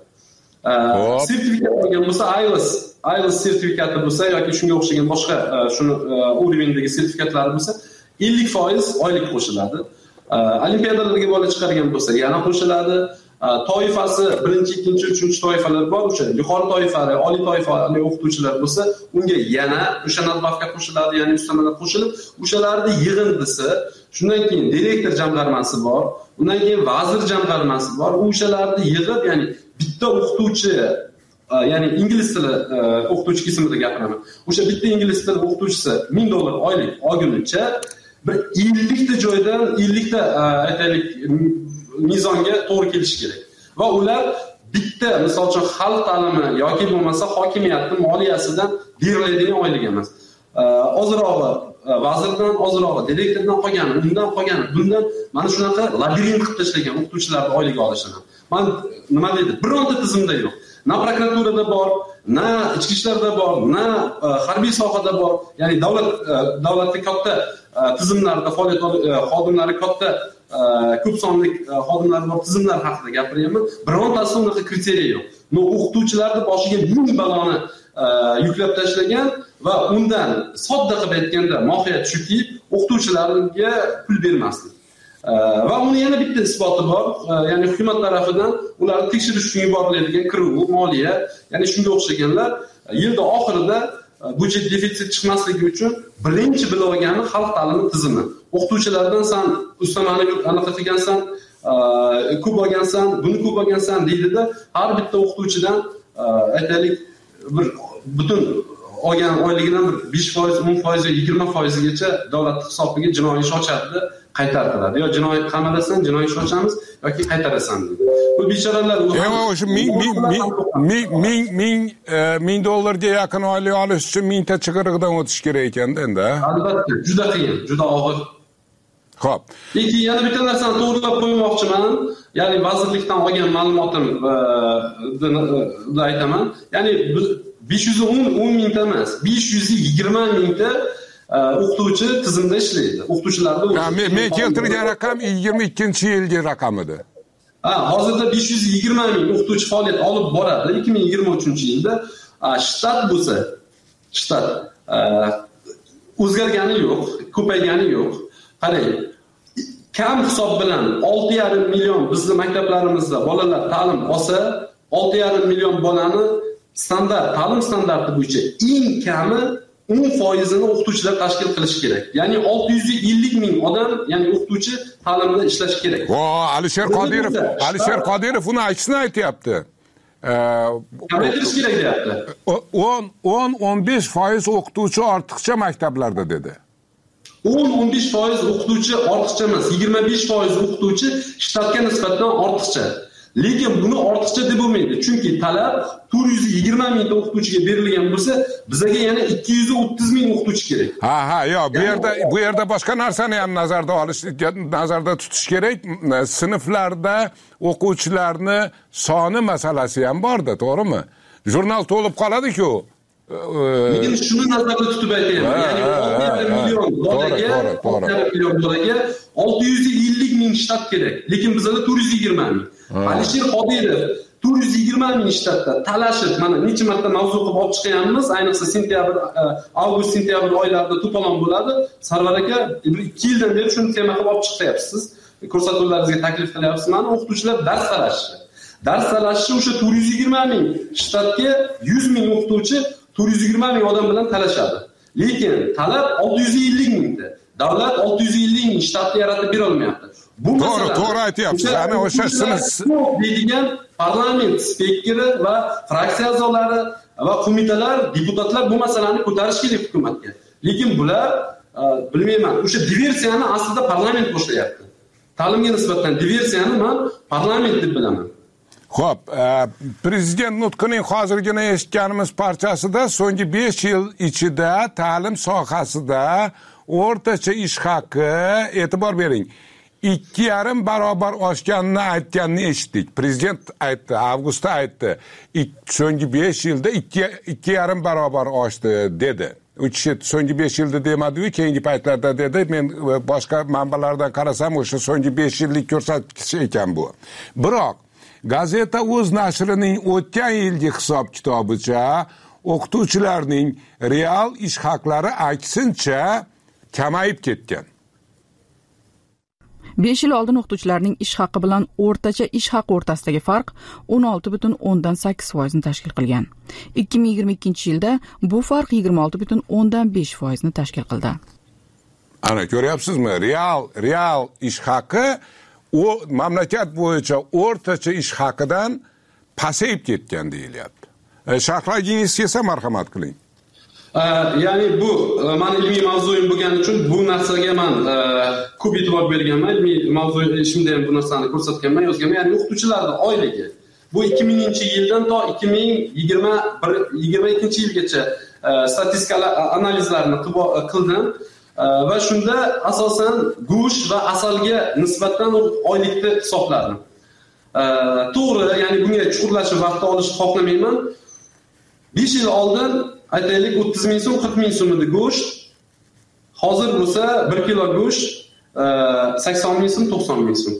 Sertifikat olgan bo'lsa, I E L T S, I E L T S sertifikati bo'lsa yoki shunga o'xshagan boshqa shuni urovendagi sertifikatlari bo'lsa, ellik foiz oylik qo'shiladi. Olimpiadalarga bola chiqargan bo'lsa, yana qo'shiladi. Toifasi birinchi, ikkinchi, uchinchi toifalar bor. O'sha yuqori toifali, oliy toifali o'qituvchilar bo'lsa, unga yana o'sha nadbafga qo'shiladi, ya'ni ustamalar qo'shilib, o'shalarning yig'indisi, shundan keyin direktor jamg'armasi bor, undan keyin vazir jamg'armasi bor. O'shalarni yig'ib, ya'ni bitta o'qituvchi, ya'ni ingliz tili o'qituvchi kesimida gapiraman. O'sha bitta ingliz tili o'qituvchisi ming dollar oylik olgunicha bir ellik ta joydan ellik ta aytaylik mizonga to'g'ri kelishi kerak. Va ular bitta, misol uchun xalq ta'limi yoki bo'lmasa hokimiyatning moliyasidan beriladigan oylik emas. Ozrog'i vazirdan, ozrog'i direktordan qolgani, undan qolgani, bundan mana shunaqa labirint qilib tashlagan o'qituvchilarning oyligi olishini. Men nima deydi? Bironta tizimda yo'q. Na prokuraturada bor, na ichki ishlarda bor, na harbiy sohada bor. Ya'ni davlat davlatning katta tizimlarida faoliyat xodimlari katta ko'p sonli xodimlar bor tizimlar haqida gapiryapman. Birontasida unaqa kriteriya yo'q. No o'qituvchilarning boshiga ming baloni yuklab tashlagan va undan sodda qilib aytganda mohiyat shuki, o'qituvchilarga pul bermaslik. Va uni yana bitta isboti bor, ya'ni hukumat tomonidan ularni tekshirish uchun yuboriladigan kiruv, moliya, ya'ni shunga o'xshaganlar yilda oxirida budjet defitsit chiqmasligi uchun birinchi bilogani xalq ta'limi tizimi. O'qituvchilardan san ustamani anaqa qilgansan, ko'p olgansan, buni ko'p olgansan deydida, har bitta o'qituvchidan aytaylik bir butun olgan oyligidan besh foiz, o'n foiz, yigirma foiz gacha davlat hisobiga jinoiy ish ochadi, qaytartiradi. Yo jinoiy qamalasan, jinoiy ish ochamiz yoki qaytarasan deydi. Bu bechoralar o'sha ming ming ming ming dollarga yaqin oylik olish uchun mingta chig'iriqdan o'tish kerak ekanda endi. Albatta, juda qiyin, juda og'ir. Xo'p. Lekin yana bitta narsani to'g'rilab qo'ymoqchiman. Ya'ni vazirlikdan olgan ma'lumotimni aytaman. Ya'ni besh yuz o'n mingta emas, besh yuz yigirma mingta o'qituvchi tizimda ishlaydi. O'qituvchilarda men men keltirgan raqam yigirma ikkinchi yilgi raqam edi. Ha, hozirda besh yuz yigirma ming o'qituvchi faoliyat olib boradi. ikki ming yigirma uchinchi yilda shtat bo'lsa, shtat o'zgargani yo'q, ko'paygani yo'q. Qarang, kam hisob bilan olti yarim million bizning maktablarimizda bolalar ta'lim olsa, olti yarim million bolani standart, ta'lim standarti bo'yicha eng kami o'n foizini o'qituvchilar tashkil qilish kerak. Ya'ni olti yuz ellik ming odam, ya'ni o'qituvchi ta'limda ishlash kerak. Vo, Alisher Qodirov, Alisher Qodirov uni aksini aytayapti. Kamaytirish kerak deyapti. o'n o'n besh foiz o'qituvchi ortiqcha maktablarda dedi. o'n o'n besh foiz o'qituvchi ortiqcha emas, yigirma besh foiz o'qituvchi shtatga nisbatan ortiqcha. Lekin buni ortiqcha deb bo'lmaydi. Chunki talab to'rt yuz yigirma mingta o'qituvchiga berilgan bo'lsa, bizga yana ikki yuz o'ttiz ming o'qituvchi kerak. Ha, ha, yo'q, bu yerda bu yerda boshqa narsani ham nazarda olish, nazarda tutish kerak. Sinflarda o'quvchilarni soni masalasi ham bor-da, to'g'rimi? Jurnal to'lib qoladi-ku. Lekin shuni nazarda tutib aytayman. Ya'ni olti yarim million bolaga, olti yarim million bolaga olti yuz ellik ming shtat kerak. Lekin bizda to'rt yuz yigirma ming. Alisher Qodirov to'rt yuz yigirma ming shtatda talashib, mana necha marta mavzu qilib olib chiqayapmiz. Ayniqsa sentyabr, avgust, sentyabr oylarida to'polon bo'ladi. Sarvar aka ikki yildan beri shuni tema qilib olib chiqyapsiz. Ko'rsatuvlaringizga taklif qilyapsiz. Mana o'qituvchilar dars talashi. Dars talashi o'sha to'rt yuz yigirma ming shtatga yuz ming o'qituvchi to'rt yuz yigirma ming odam bilan talashadi. Lekin talab olti yuz ellik mingta. Davlat olti yuz ellik ming shtatni yaratib bera olmayapti. Bu to'g'ri to'g'ri aytyapsiz. Ana o'shasini deydigan parlament spikeri va fraksiya a'zolari va qo'mitalar, deputatlar bu masalani ko'tarish kerak hukumatga. Lekin bular bilmayman, o'sha diversiyani aslida parlament boshlayapti. Ta'limga nisbatan diversiyani men parlament deb bilaman. Xo'p, prezident nutqining hozirgina eshitganimiz parchasida so'nggi besh yil ichida ta'lim sohasida o'rtacha ish haqi, e'tibor bering, ikki yarim barobar oshganini aytganini eshitdik. Prezident aytdi, avgustda aytdi. So'nggi besh yilda ikki yarim barobar oshdi dedi. U kishi so'nggi besh yilda demadi-yu, keyingi paytlarda dedi. Men boshqa manbalardan qarasam o'sha so'nggi besh yillik ko'rsatkich ekan bu. Biroq gazeta o'z nashrining o'tgan yilgi hisob kitobicha o'qituvchilarning real ish haqlari aksincha kamayib ketgan. besh yil oldin o'qituvchilarning ish haqi bilan o'rtacha ish haqi o'rtasidagi farq o'n olti butun o'ndan sakkiz foizni tashkil qilgan. ikki ming yigirma ikkinchi yilda bu farq yigirma olti butun o'ndan besh foizni tashkil qildi. Ana ko'ryapsizmi? Real real ish haqi o mamlakat bo'yicha o'rtacha ish haqidan pasayib ketgan deyilyapti. Sharhlagingiz kelsa marhamat qiling. Ya'ni bu men ilmiy mavzuim bo'lgani uchun bu narsaga men ko'p e'tibor berganman. Ilmiy mavzu ishimda ham bu narsani ko'rsatganman, yozganman. Ya'ni o'qituvchilarning oyligi bu ikki minginchi yildan to ikki ming yigirma bir yigirma ikkinchi yilgacha statistika analizlarini qildim va shunda asosan go'sht va asalga nisbatan oylikni hisobladim. To'g'ri, ya'ni bunga chuqurlashib vaqt olishni xohlamayman. besh yil oldin aytaylik o'ttiz ming so'm, qirq ming so'm edi go'sht. Hozir bo'lsa bir kilo go'sht sakson ming so'm, to'qson ming so'm.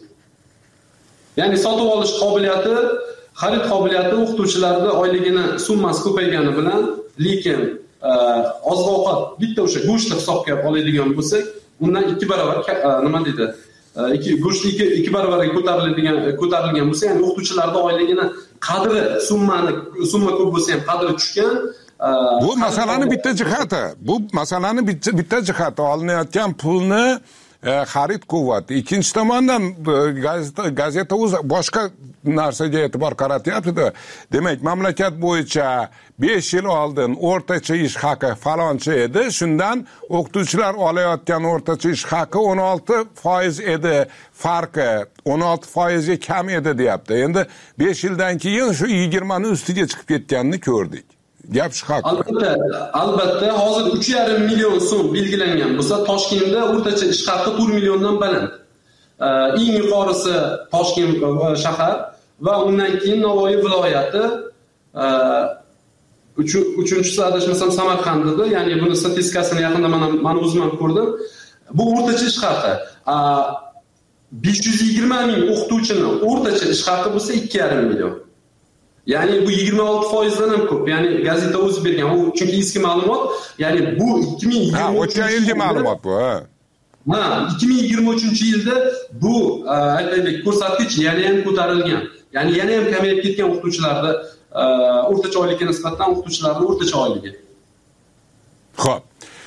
Ya'ni sotib olish qobiliyati, xarid qobiliyati o'qituvchilarning oyligini summasi ko'paygani bilan, lekin oziq-ovqat bitta o'sha go'shtni hisobga oladigan bo'lsak, undan ikki barobar nima deydi? ikki go'sht ikki ikki barobarga ko'tariladigan ko'tarilgan bo'lsa, ya'ni o'qituvchilarning oyligini qadri, summani summa ko'p bo'lsa ham qadri tushgan. Bu masalani bitta jihati, bu masalani bitta jihati olinayotgan pulni xarid quvvati. Ikkinchi tomondan gazeta gazeta o'z boshqa narsaga e'tibor qaratyapti. Demak, mamlakat bo'yicha besh yil oldin o'rtacha ish haqi faloncha edi. Shundan o'qituvchilar olayotgan o'rtacha ish haqi o'n olti foiz edi, farqi o'n olti foizga kam edi deyapti. Endi besh yildan keyin shu yigirma ning ustiga chiqib ketganini ko'rdik. Gap shu haqida. Albatta, albatta, hozir uch yarim million so'm belgilangan bo'lsa, Toshkentda o'rtacha ish haqi to'rt milliondan baland. Eng yuqorisi Toshkent shahar va undan keyin Navoiy viloyati, uchinchisi adashmasam Samarqand edi. Ya'ni buni statistikasini yaqinda men men o'zim ham ko'rdim. Bu o'rtacha ish haqi. besh yuz yigirma ming o'qituvchining o'rtacha ish haqi bo'lsa ikki yarim million. Ya'ni bu yigirma olti foizdan ham ko'p. Ya'ni gazeta o'zi bergan. U chunki eski ma'lumot. Ya'ni bu ikki ming yigirma uch yilgi ma'lumot bu. Ha, ikki ming yigirma uchinchi yilda bu aytaylik ko'rsatkich yana ham ko'tarilgan. Ya'ni yana ham kamayib ketgan o'qituvchilarning o'rtacha oylikka nisbatan o'qituvchilarning o'rtacha oyligi. Xo'p.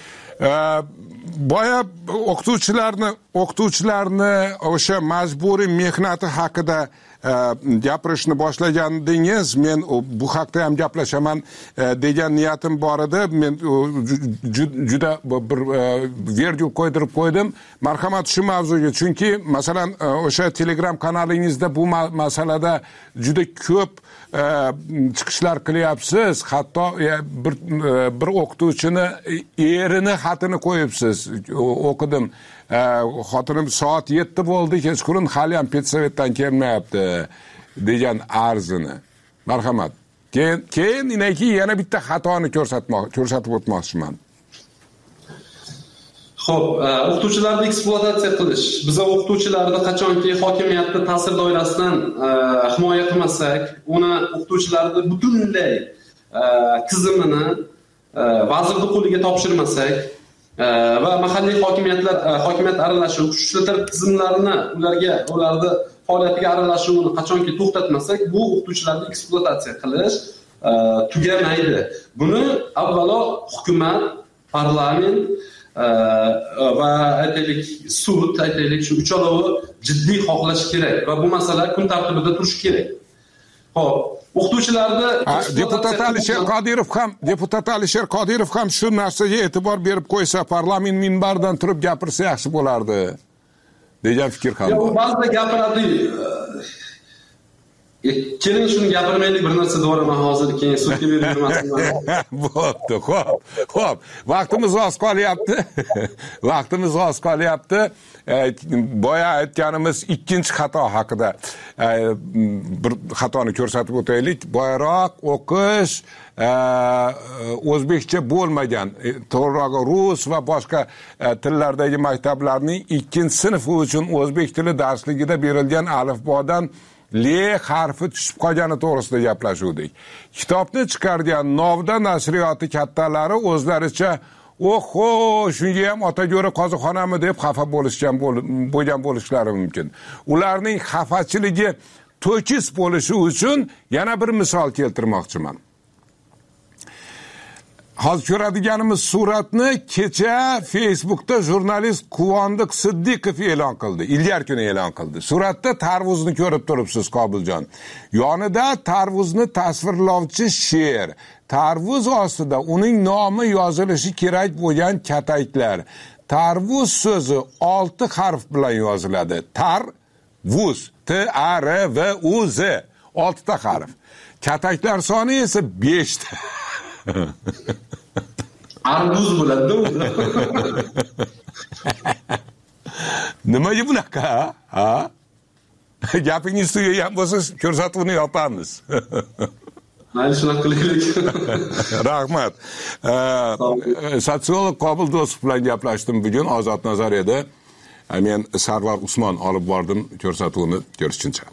Boya o'qituvchilarni o'qituvchilarni o'sha majburiy mehnati haqida gapirishni boshlagandingiz. Men bu haqda ham gaplashaman degan niyatim bor edi. Men juda bir virgul qo'ydirib qo'ydim. Marhamat shu mavzuga, chunki masalan o'sha Telegram kanalingizda bu masalada juda ko'p chiqishlar qilyapsiz. Hatto bir bir o'qituvchini erini xatini qo'yibsiz. O'qidim. Xotinim soat yetti bo'ldi, kechqurun hali ham petsovetdan kelmayapti degan arzini. Marhamat. Keyin keyin inaki yana bitta xatoni ko'rsatmoq, ko'rsatib o'tmoqchiman. Xo'p, o'qituvchilarni ekspluatatsiya qilish. Biz o'qituvchilarni qachonki hokimiyatni ta'sir doirasidan himoya qilmasak, uni o'qituvchilarni butunlay tizimini vazirning qo'liga topshirmasak va mahalliy hokimiyatlar hokimiyat aralashuv, kuchlar tizimlarini ularga ularni faoliyatiga aralashuvini qachonki to'xtatmasak, bu o'qituvchilarni ekspluatatsiya qilish tugamaydi. Buni avvalo hukumat, parlament va aytaylik sud, aytaylik shu uchalovi jiddiy xohlash kerak va bu masala kun tartibida turishi kerak. Xo'p, o'qituvchilarni deputat Alisher Qodirov ham deputat Alisher Qodirov ham shu narsaga e'tibor berib qo'ysa, parlament minbaridan turib gapirsa yaxshi bo'lardi degan fikr ham bor. Ba'zida gapiradi. Keling shuni gapirmaylik, bir narsa deyapman hozir, keyin sudga berib yurmasinlar. Bo'pti, xo'p. Xo'p, vaqtimiz oz qolyapti. Vaqtimiz oz qolyapti. Boya aytganimiz ikkinchi xato haqida bir xatoni ko'rsatib o'taylik. Boyaroq o'qish o'zbekcha bo'lmagan, to'g'rirog'i rus va boshqa tillardagi maktablarning ikkinchi sinfi uchun o'zbek tili darsligida berilgan alifbodan le harfi tushib qolgani to'g'risida gaplashuvdik. Kitobni chiqargan Novda nashriyoti kattalari o'zlaricha "Oho, shunga ham otajo'ra qoziqxonami" deb xafa bo'lishgan bo'lgan bo'lishlari mumkin. Ularning xafachiligi to'kis bo'lishi uchun yana bir misol keltirmoqchiman. Hozir ko'radiganimiz suratni kecha Facebookda jurnalist Quvondiq Siddiqov e'lon qildi. Ilgar kuni e'lon qildi. Suratda tarvuzni ko'rib turibsiz, Qobiljon. Yonida tarvuzni tasvirlovchi sher, tarvuz ostida uning nomi yozilishi kerak bo'lgan kataklar. Tarvuz so'zi olti harf bilan yoziladi. Tarvuz, T A R V U Z, olti ta harf. Kataklar soni esa besh ta. Arbuz bo'ladi. Nimaga bunaqa? Ha? Gapingiz tugagan bo'lsa, ko'rsatuvni yopamiz. Mayli, shunaqa qilaylik. Rahmat. Sotsiolog Qobil Do'stov bilan gaplashdim bugun, Ozod Nazar edi. Men Sarvar Usmon olib bordim ko'rsatuvni ko'rishguncha.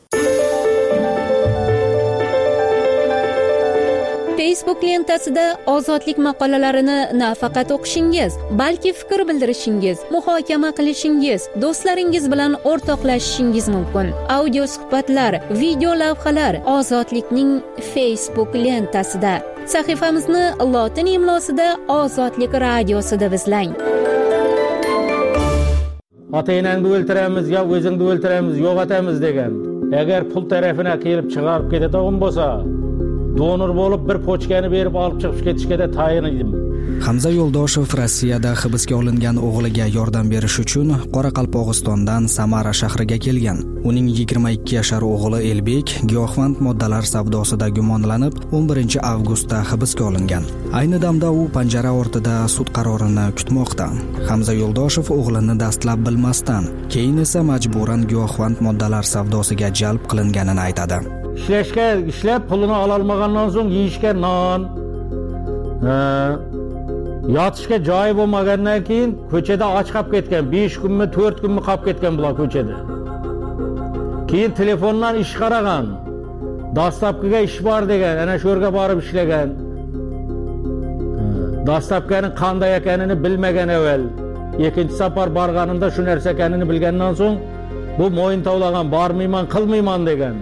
Facebook lentasida ozodlik maqolalarini nafaqat o'qishingiz, balki fikr bildirishingiz, muhokama qilishingiz, do'stlaringiz bilan o'rtoqlashishingiz mumkin. Audio suhbatlar, video lavhalar Ozodlikning Facebook lentasida. Sahifamizni lotin imlosida Ozodlik radiosida izlang. Ota-enangni o'ltiramiz, yo o'zingni o'ltiramiz, yo'qotamiz degan. Agar pul tarafina kelib chiqarib ketadigan bo'lsa, donor bo'lib bir pochkani berib olib chiqib ketishga da tayin edim. Hamza Yo'ldoshev Rossiyada hibsga olingan o'g'liga yordam berish uchun Qoraqalpog'istondan Samara shahriga kelgan. Uning yigirma ikki yashar o'g'li Elbek giyohvand moddalar savdosida gumonlanib o'n birinchi avgustda hibsga olingan. Ayni damda u panjara ortida sud qarorini kutmoqda. Hamza Yo'ldoshev o'g'lini dastlab bilmasdan, keyin esa majburan giyohvand moddalar savdosiga jalb qilinganini aytadi. Ishlashga, ishlab pulini ola olmagandan so'ng yeyishga non, yotishga joy bo'lmagandan keyin ko'chada och qolib ketgan, besh kunmi, to'rt kunmi qolib ketgan bular ko'chada. Keyin telefondan ish qaragan. Dastlabkiga ish bor degan, ana shu yerga borib ishlagan. Dastlabkining qanday ekanini bilmagan avval. Ikkinchi safar borganimda shu narsa ekanini bilgandan so'ng bu mo'yin tovlagan, bormayman, qilmayman degan.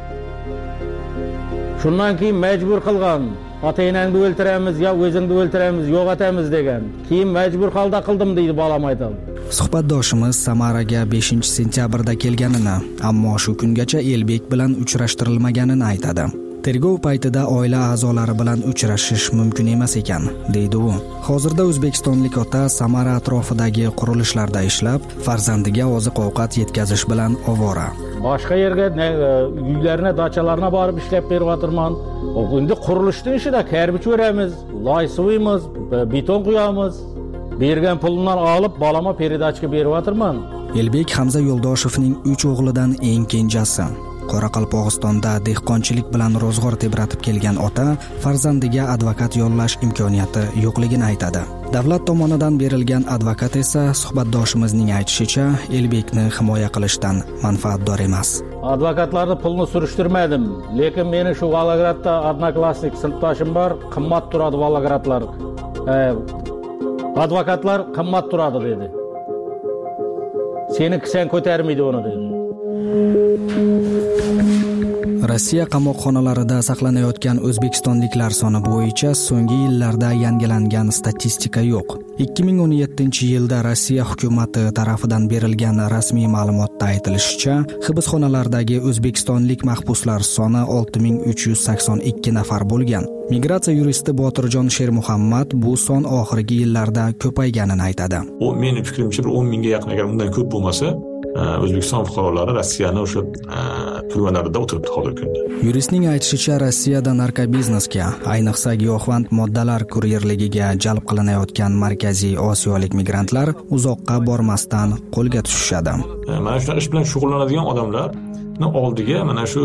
Shundan keyin majbur qilgan. Ota-enangni o'ltiramiz, yo o'zingni o'ltiramiz, yo'qotamiz degan. Keyin majbur holda qildim deydi bolam aytadi. Suhbatdoshimiz Samaraga beshinchi sentyabrda kelganini, ammo shu kungacha Elbek bilan uchrashtirilmaganini aytadi. Tergov paytida oila a'zolari bilan uchrashish mumkin emas ekan, deydi u. Hozirda o'zbekistonlik ota Samara atrofidagi qurilishlarda ishlab, farzandiga oziq-ovqat yetkazish bilan ovora. Boshqa yerga uylarına, dachalarına borib ishlab beryapman. Endi qurilishning ishida karbich o'ramiz, loy suvimiz, beton quyamiz. Bergan puldan olib bolama peredachga beryapman. Elbek Hamza Yo'ldoshevning uch o'g'lidan eng kenjasi. Qoraqalpog'istonda dehqonchilik bilan ro'zg'or tebratib kelgan ota farzandiga advokat yollash imkoniyati yo'qligini aytadi. Davlat tomonidan berilgan advokat esa suhbatdoshimizning aytishicha Elbekni himoya qilishdan manfaatdor emas. Advokatlarni pulni surishtirmadim, lekin meni shu Vologradda odnoklassnik sinfdoshim bor, qimmat turadi Vologradlar. E, advokatlar qimmat turadi dedi. Seni sen ko'tarmaydi uni dedi. Rossiya qamoqxonalarida saqlanayotgan o'zbekistonliklar soni bo'yicha so'nggi yillarda yangilangan statistika yo'q. ikki ming o'n yettinchi yilda Rossiya hukumati tarafidan berilgan rasmiy ma'lumotda aytilishicha, hibsxonalardagi o'zbekistonlik mahbuslar soni olti ming uch yuz sakson ikki nafar bo'lgan. Migratsiya yuristi Botirjon Shermuhammad bu son oxirgi yillarda ko'payganini aytadi. U mening fikrimcha bir o'n mingga yaqin, agar undan ko'p bo'lmasa, O'zbekiston fuqarolari Rossiyani o'sha turmalarida o'tiribdi hozirgi kunda. Yuristning aytishicha, Rossiyada narkobiznesga, ayniqsa giyohvand moddalar kuryerligiga jalb qilinayotgan markaziy osiyolik migrantlar uzoqqa bormasdan qo'lga tushishadi. Mana shunaqa ish bilan shug'ullanadigan odamlar oldiga mana shu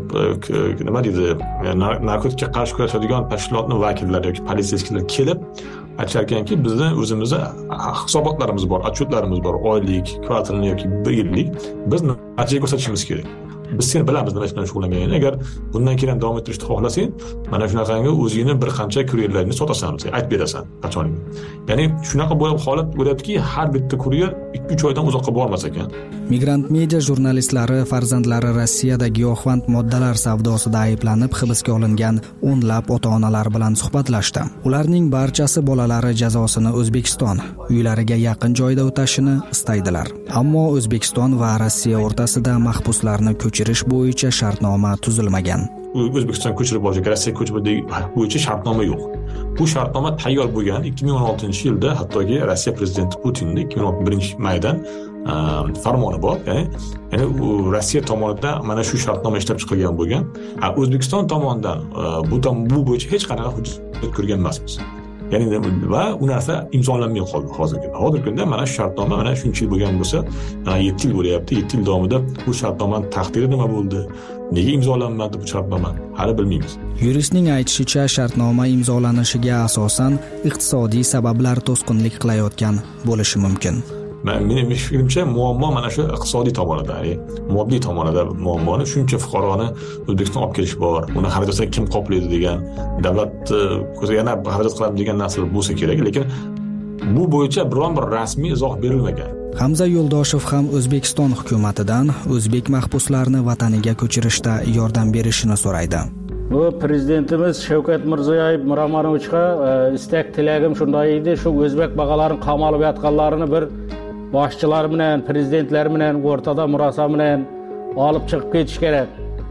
nima deydi, narkotikka qarshi kurashadigan tashkilotning vakillari yoki politsiyachilar kelib aytisharkanki, bizni o'zimizni hisobotlarimiz bor, otчетlarimiz bor, oylik, kvartallik yoki bir yillik. Biz natija ko'rsatishimiz kerak. Biz seni bilamiz nima bilan shug'ullanganingni. Agar bundan keyin davom ettirishni xohlasang, mana shunaqangi o'zingni bir qancha kuryerlarni sotasan, aytib berasan qachonga. Ya'ni shunaqa bo'lib holat bo'ladiki, har bitta kuryer ikki uch oydan uzoqqa bormas ekan. Migrant media jurnalistlari farzandlari Rossiyada giyohvand moddalar savdosida ayblanib hibsga olingan o'nlab ota-onalar bilan suhbatlashdi. Ularning barchasi bolalari jazosini O'zbekiston, uylariga yaqin joyda o'tashini istaydilar. Ammo O'zbekiston va Rossiya o'rtasida mahbuslarni ko'chirish bo'yicha shartnoma tuzilmagan. O'zbekiston ko'chirib olishga, Rossiya ko'chirib bo'yicha shartnoma yo'q. Bu shartnoma tayyor bo'lgan ikki ming o'n oltinchi yilda, hattoki Rossiya prezidenti Putinning ikki ming o'n birinchi maydan farmoni bor. Ya'ni u Rossiya tomonidan mana shu shartnoma ishlab chiqilgan bo'lgan. O'zbekiston tomonidan bu bu bo'yicha hech qanaqa hujjat ko'rgan emasmiz. Ya'ni va u narsa imzolanmay qoldi hozirgi. Hozirgi kunda mana shu shartnoma mana shuncha yil bo'lgan bo'lsa, yetti yil bo'lyapti. yetti yil davomida bu shartnomaning taqdiri nima bo'ldi? Nega imzolanmadi bu shartnoma? Hali bilmaymiz. Yuristning aytishicha, shartnoma imzolanishiga asosan iqtisodiy sabablar to'sqinlik qilayotgan bo'lishi mumkin. Mening fikrimcha, muammo mana shu iqtisodiy tomonida, ya'ni moddiy tomonida muammoni, shuncha fuqaroni O'zbekistonga olib kelish bor. Uni xarajatga kim qoplaydi degan, davlat yana xarajat qiladi degan narsa bo'lsa kerak, lekin bu bo'yicha biron bir rasmiy izoh berilmagan. Hamza Yo'ldoshev ham O'zbekiston hukumatidan o'zbek mahbuslarni vataniga ko'chirishda yordam berishini so'raydi. Bu prezidentimiz Shavkat Mirziyoyev Miromonovichga istak tilagim shunday edi, shu o'zbek bog'alarini qamalib yotganlarini bir boshchilar bilan, prezidentlar bilan o'rtada murosa bilan olib chiqib ketish kerak.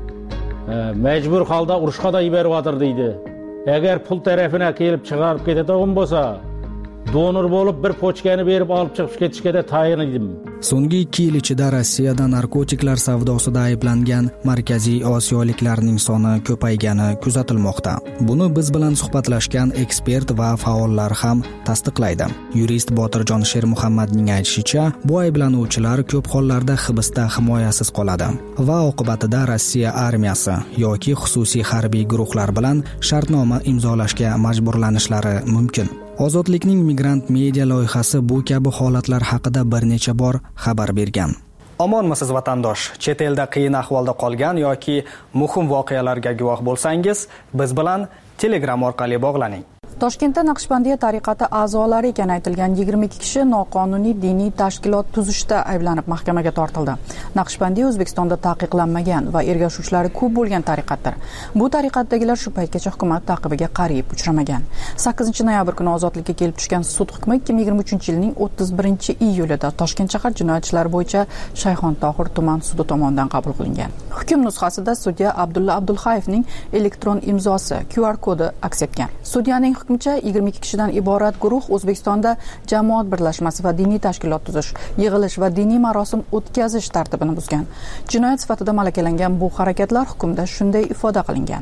Majbur holda urushga da yuborib deydi. Agar pul tarafina kelib chiqarib ketadigan bo'lsa, donor bo'lib bir pochkani berib olib chiqib ketishga da tayyor edim. So'nggi ikki yil ichida Rossiyada narkotiklar savdosida ayblangan markaziy osiyoliklarning soni ko'paygani kuzatilmoqda. Buni biz bilan suhbatlashgan ekspert va faollar ham tasdiqlaydi. Yurist Botirjon Shermuhammadning aytishicha, bu ayblanuvchilar ko'p hollarda hibsda himoyasiz qoladi va oqibatida Rossiya armiyasi yoki xususiy harbiy guruhlar bilan shartnoma imzolashga majburlanishlari mumkin. Ozodlikning migrant media loyihasi bu kabi holatlar haqida bir necha bor xabar bergan. Omonmisiz vatandosh? Chet elda qiyin ahvolda qolgan yoki muhim voqealarga guvoh bo'lsangiz, biz bilan Telegram orqali bog'laning. Toshkentda Naqshbandiya tariqati a'zolari ekani aytilgan yigirma ikki kishi noqonuniy diniy tashkilot tuzishda ayblanib mahkamaga tortildi. Naqshbandiya O'zbekistonda taqiqlanmagan va ergashuvchilari ko'p bo'lgan tariqatdir. Bu tariqatdagilar shu paytgacha hukumat taqibiga qariyib uchramagan. sakkizinchi noyabr kuni ozodlikka kelib tushgan sud hukmi ikki ming yigirma uchinchi yilning o'ttiz birinchi iyulida Toshkent shahar jinoyat ishlari bo'yicha Shayxontohur tuman sudi tomonidan qabul qilingan. Hukm nusxasida sudya Abdulla Abdulxayevning elektron imzosi Q R kodi aks etgan. Sudyaning hukmicha yigirma ikki kishidan iborat guruh O'zbekistonda jamoat birlashmasi va diniy tashkilot tuzish, yig'ilish va diniy marosim o'tkazish tartibini buzgan. Jinoyat sifatida malakalangan bu harakatlar hukmda shunday ifoda qilingan.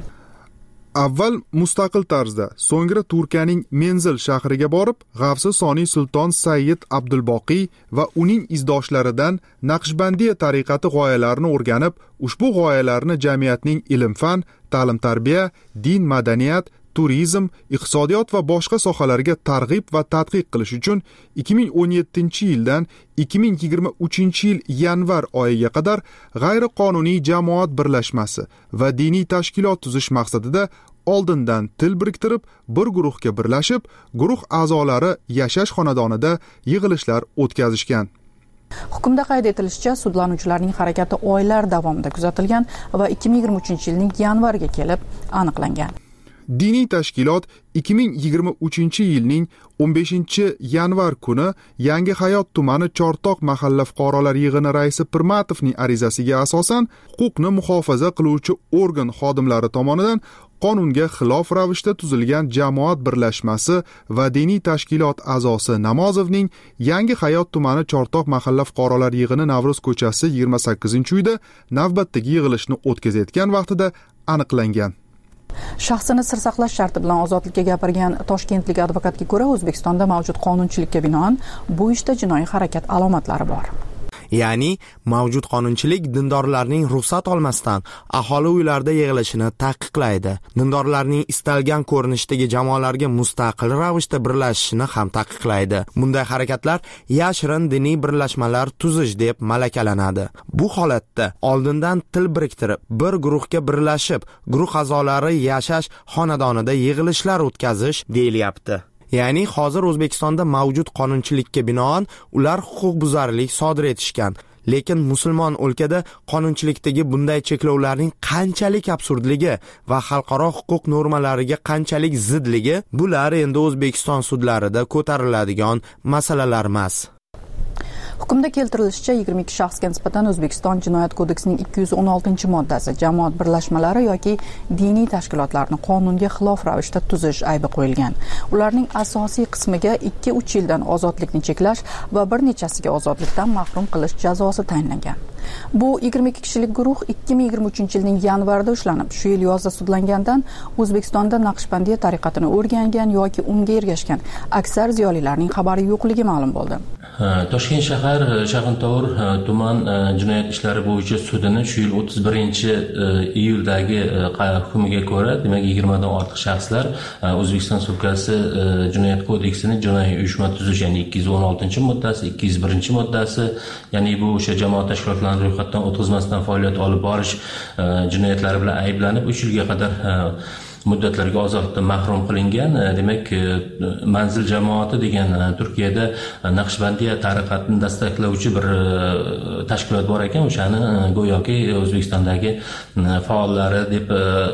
Avval mustaqil tarzda, so'ngra Turkiyaning Menzil shahriga borib, G'avsi Soniy Sulton Sayyid Abdulboqiy va uning izdoshlaridan Naqshbandiya tariqati g'oyalarini o'rganib, ushbu g'oyalarni jamiyatning ilm-fan, ta'lim-tarbiya, din, madaniyat, turizm, iqtisodiyot va boshqa sohalarga targ'ib va tadqiq qilish uchun ikki ming o'n yettinchi yildan ikki ming yigirma uchinchi yil yanvar oyiga qadar g'ayriqonuniy jamoat birlashmasi va diniy tashkilot tuzish maqsadida oldindan til biriktirib, bir guruhga birlashib, guruh a'zolari yashash xonadonida yig'ilishlar o'tkazishgan. Hukmda qayd etilishicha, sudlanuvchilarning harakati oylar davomida kuzatilgan va ikki ming yigirma uchinchi yilning yanvariga kelib aniqlangan. Diniy tashkilot ikki ming yigirma uchinchi yilning o'n beshinchi yanvar kuni Yangi Hayot tumani Chortoq mahalla fuqarolar yig'ini raisi Pirmatovning arizasiga asosan huquqni muhofaza qiluvchi organ xodimlari tomonidan qonunga xilof ravishda tuzilgan jamoat birlashmasi va diniy tashkilot a'zosi Namozovning Yangi Hayot tumani Chortoq mahalla fuqarolar yig'ini Navro'z ko'chasi yigirma sakkizinchi uyda navbatdagi yig'ilishni o'tkazayotgan vaqtida aniqlangan. Shaxsini sir saqlash sharti bilan ozodlikka gapirgan toshkentlik advokatga ko'ra, O'zbekistonda mavjud qonunchilikka binoan bu ishda jinoiy harakat alomatlari bor. Ya'ni mavjud qonunchilik dindorlarning ruxsat olmasdan aholi uylarida yig'ilishini taqiqlaydi. Dindorlarning istalgan ko'rinishdagi jamoalarga mustaqil ravishda birlashishini ham taqiqlaydi. Bunday harakatlar yashirin diniy birlashmalar tuzish deb malakalanadi. Bu holatda oldindan til biriktirib, bir guruhga birlashib, guruh a'zolari yashash xonadonida yig'ilishlar o'tkazish deyilyapti. Ya'ni hozir O'zbekistonda mavjud qonunchilikka binoan ular huquqbuzarlik sodir etishgan. Lekin musulmon o'lkada qonunchilikdagi bunday cheklovlarning qanchalik absurdligi va xalqaro huquq normalariga qanchalik zidligi bular endi O'zbekiston sudlarida ko'tariladigan masalalar emas. Hukmda keltirilishicha, yigirma ikki shaxsga nisbatan O'zbekiston Jinoyat kodeksining ikki yuz o'n oltinchi moddasi jamoat birlashmalari yoki diniy tashkilotlarni qonunga xilof ravishda tuzish aybi qo'yilgan. Ularning asosiy qismiga ikki uch yildan ozodlikni cheklash va bir nechasiga ozodlikdan mahrum qilish jazosi tayinlangan. Bu yigirma ikki kishilik guruh ikki ming yigirma uchinchi yilning yanvarida ushlanib, shu yil yozda sudlangandan O'zbekistonda Naqshbandiya tariqatini o'rgangan yoki unga ergashgan aksar ziyolilarning xabari yo'qligi ma'lum bo'ldi. Toshkent shahar Shayxontohur tuman jinoyat ishlari bo'yicha sudining shu yil o'ttiz birinchi iyuldagi hukmiga ko'ra, demak yigirma dan ortiq shaxslar O'zbekiston Respublikasi Jinoyat kodeksining jinoiy uyushma tuzish, ya'ni ikki yuz o'n oltinchi moddasi, ikki yuz birinchi moddasi, ya'ni bu o'sha jamoat tashkilotlarini ro'yxatdan o'tkazmasdan faoliyat olib borish jinoyatlari bilan ayblanib uch yilga qadar muddatlarga ozodlikdan mahrum qilingan. Demak, Manzil jamoati degan Turkiyada Naqshbandiya tariqatini dastaklovchi bir tashkilot bor ekan, o'shani go'yoki O'zbekistondagi faollari deb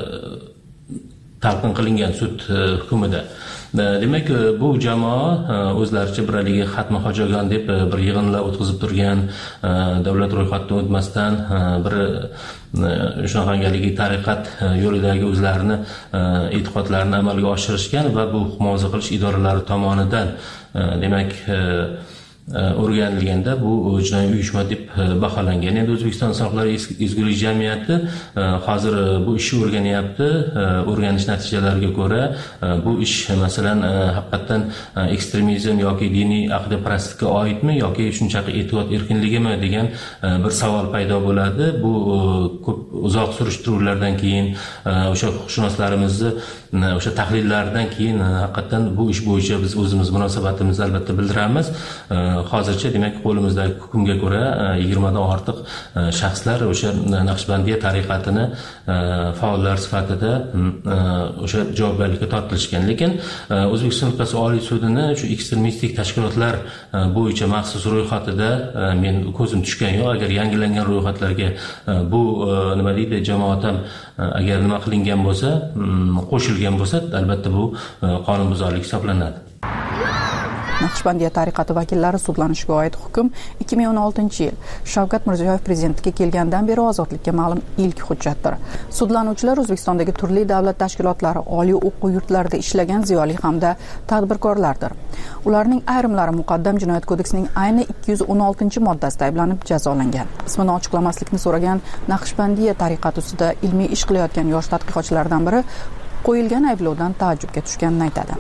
talqin qilingan sud hukmida. Demak, bu jamoa o'zlaricha biraligi xatmi hojagon deb bir yig'inlar o'tkazib turgan, davlat ro'yxatidan o'tmasdan bir shunaqangaligi tariqat yo'lidagi o'zlarini e'tiqodlarini amalga oshirishgan va bu himoya qilish idoralari tomonidan demak o'rganilganda bu jinoiy uyushma deb baholangan. Endi O'zbekiston Insonlar ezgulik jamiyati hozir bu ishni o'rganyapti. O'rganish natijalariga ko'ra bu ish masalan haqiqatan ekstremizm yoki diniy aqidparastlikka oidmi yoki shunchaki e'tiqod erkinligimi degan bir savol paydo bo'ladi. Bu ko'p uzoq surishtiruvlardan keyin o'sha huquqshunoslarimizni o'sha tahlillaridan keyin haqiqatan bu ish bo'yicha biz o'zimiz munosabatimizni albatta bildiramiz. Hozircha demak qo'limizdagi hukmga ko'ra yigirma dan ortiq shaxslar o'sha Naqshbandiya tariqatini faollar sifatida o'sha javobgarlikka tortilishgan. Lekin O'zbekiston Respublikasi Oliy sudini shu ekstremistik tashkilotlar bo'yicha maxsus ro'yxatida men ko'zim tushgan yo'q. Agar yangilangan ro'yxatlarga bu nima deydi jamoat ham agar nima qilingan bo'lsa, qo'shilgan bo'lsa, albatta bu qonunbuzarlik hisoblanadi. Naqshbandiya tariqati vakillari sudlanishiga oid hukm ikki ming o'n oltinchi yil Shavkat Mirziyoyev prezidentlikka kelgandan beri ozodlikka ma'lum ilk hujjatdir. Sudlanuvchilar O'zbekistondagi turli davlat tashkilotlari, oliy o'quv yurtlarida ishlagan ziyoli hamda tadbirkorlardir. Ularning ayrimlari muqaddam jinoyat kodeksining ayni ikki yuz o'n oltinchi moddasida ayblanib jazolangan. Ismini ochiqlamaslikni so'ragan Naqshbandiya tariqati ustida ilmiy ish qilayotgan yosh tadqiqotchilardan biri qo'yilgan ayblovdan taajjubga tushganini aytadi.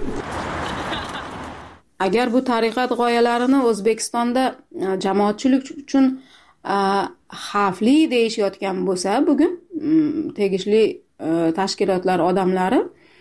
Agar bu tariqat g'oyalarini O'zbekistonda jamoatchilik uchun xavfli deyishayotgan bo'lsa, bugun tegishli tashkilotlar odamlari,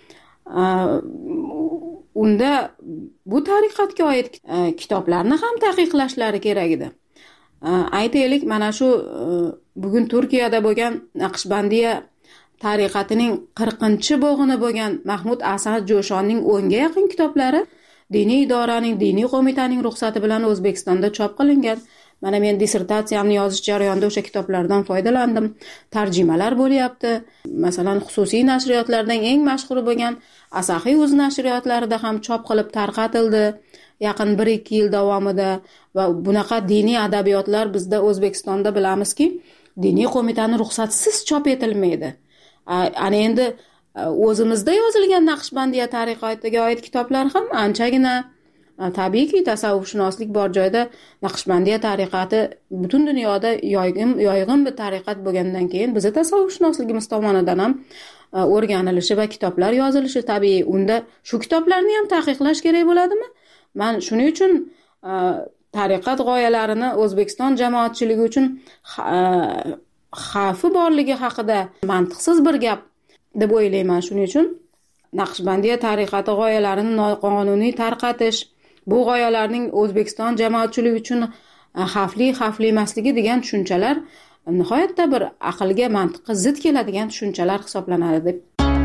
unda bu tariqatga oid kitoblarni ham taqiqlashlari kerak edi. Aytaylik, mana shu bugun Turkiyada bo'lgan Naqshbandiya tariqatining qirqinchi bo'g'ini bo'lgan Mahmud Asad Jo'shonning o'nga yaqin kitoblari diniy idoraning, diniy qo'mitaning ruxsati bilan O'zbekistonda chop qilingan. mana men dissertatsiyamni yozish jarayonida o'sha kitoblardan foydalandim. Tarjimalar bo'lyapti. Masalan, xususiy nashriyotlardan eng mashhuri bo'lgan Asahi Uz nashriyotlarida ham chop qilib tarqatildi yaqin bir ikki yil davomida. Va bunaqa diniy adabiyotlar bizda O'zbekistonda bilamizki, diniy qo'mitaning ruxsatisiz chop etilmaydi. Ana endi o'zimizda yozilgan Naqshbandiya tariqatiga oid kitoblar ham anchagina. Tabiiyki, tasavvufshunoslik bor joyda Naqshbandiya tariqati butun dunyoda yoyg'in yoyg'in bir tariqat bo'lgandan keyin bizi tasavvufshunosligimiz tomonidan ham o'rganilishi va kitoblar yozilishi tabiiy. Unda shu kitoblarni ham taqiqlash kerak bo'ladimi? Men shuning uchun tariqat g'oyalarini O'zbekiston jamoatchiligi uchun xavfi borligi haqida mantiqsiz bir gap deb o'ylayman. Shuning uchun Naqshbandiya tariqati g'oyalarini noqonuniy tarqatish, bu g'oyalarning O'zbekiston jamoatchiligi uchun xavfli, xavfli emasligi degan tushunchalar nihoyatda bir aqlga, mantiqqa zid keladigan tushunchalar hisoblanadi deb.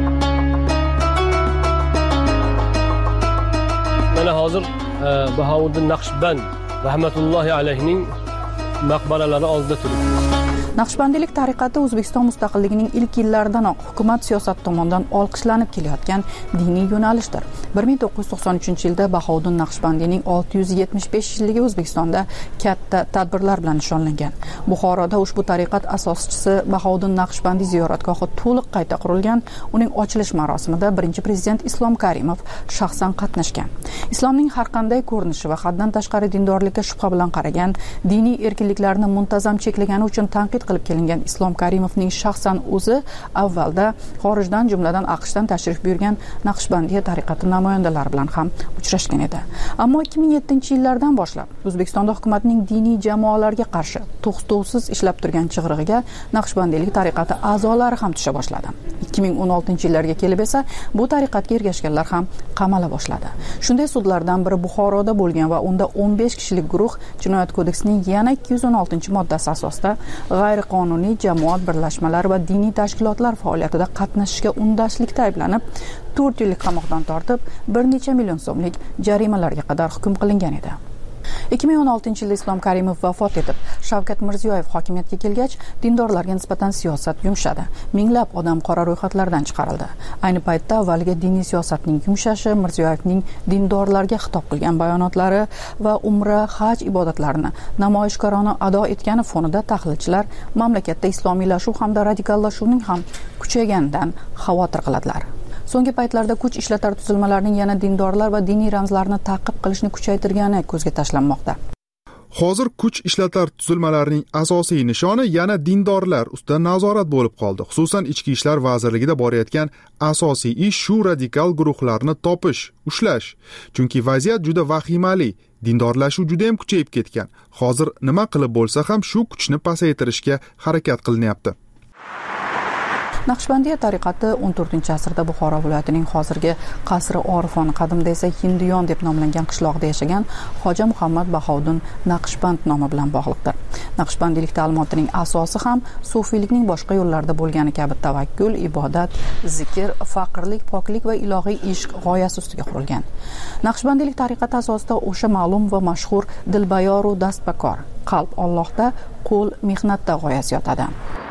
Mana hozir Bahouddin Naqshband rahmatullohi alayhining maqbaralari oldida turibmiz. Naqshbandiylik tariqati O'zbekiston mustaqilligining ilk yillaridanoq hukumat siyosati tomonidan olqishlanib kelayotgan diniy yo'nalishdir. bir ming to'qqiz yuz to'qson uchinchi yilda Bahouddin Naqshbandiyning olti yuz yetmish besh yilligi O'zbekistonda katta tadbirlar bilan nishonlangan. Buxoroda ushbu tariqat asoschisi Bahouddin Naqshbandiy ziyoratgohi to'liq qayta qurilgan. Uning ochilish marosimida birinchi prezident Islom Karimov shaxsan qatnashgan. Islomning har qanday ko'rinishi va haddan tashqari dindorlikka shubha bilan qaragan, diniy erkinliklarni muntazam cheklagani uchun tanqid qilib kelingan Islom Karimovning shaxsan o'zi avvalda xorijdan, jumladan AQShdan tashrif buyurgan Naqshbandiya tariqati namoyandalari bilan ham uchrashgan edi. Ammo ikki ming yettinchi yillardan boshlab O'zbekistonda hukumatning diniy jamoalarga qarshi to'xtovsiz ishlab turgan chig'irig'iga Naqshbandiylik tariqati a'zolari ham tusha boshladi. ikki ming o'n oltinchi yillarga kelib esa bu tariqatga ergashganlar ham qamala boshladi. Shunday sudlardan biri Buxoroda bo'lgan va unda o'n besh kishilik guruh Jinoyat kodeksining yana ikki yuz o'n oltinchi moddasi asosida g'ayriqonuniy jamoat birlashmalari va diniy tashkilotlar faoliyatida qatnashishga undashlikda ayblanib, to'rt yillik qamoqdan tortib, bir necha million so'mlik jarimalarga qadar hukm qilingan edi. ikki ming o'n oltinchi yilda Islom Karimov vafot etib, Shavkat Mirziyoyev hokimiyatga kelgach, dindorlarga nisbatan siyosat yumshadi. Minglab odam qora ro'yxatlardan chiqarildi. Ayni paytda avvaliga diniy siyosatning yumshashi, Mirziyoyevning dindorlarga xitob qilgan bayonotlari va umra, haj ibodatlarini namoyishkorona ado etgani fonida tahlilchilar mamlakatda islomiylashuv hamda radikallashuvning ham kuchayganidan xavotir qiladilar. So'nggi paytlarda kuch ishlatar tuzilmalarning yana dindorlar va diniy ramzlarni ta'qib qilishni kuchaytirgani ko'zga tashlanmoqda. Hozir kuch ishlatar tuzilmalarining asosiy nishoni yana dindorlar ustidan nazorat bo'lib qoldi. Xususan, Ichki ishlar vazirligida borayotgan asosiy ish shu radikal guruhlarni topish, ushlash. Chunki vaziyat juda vahimali. Dindorlashuv juda ham kuchayib ketgan. Hozir nima qilib bo'lsa ham shu kuchni pasaytirishga harakat qilinyapti. Naqshbandiya tariqati o'n to'rtinchi asrda Buxoro viloyatining hozirgi Qasri Orifon, qadimda esa Hindiyon deb nomlangan qishloqda yashagan Xo'ja Muhammad Bahouddin Naqshband nomi bilan bog'liqdir. Naqshbandiylik ta'limotining asosi ham sufiylikning boshqa yo'llarida bo'lgani kabi tavakkul, ibodat, zikr, faqirlik, poklik va ilohiy ishq g'oyasi ustiga qurilgan. Naqshbandiylik tariqati asosida o'sha ma'lum va mashhur dilbayoru dastbakor, qalb Allohda, qo'l mehnatda g'oyasi yotadi.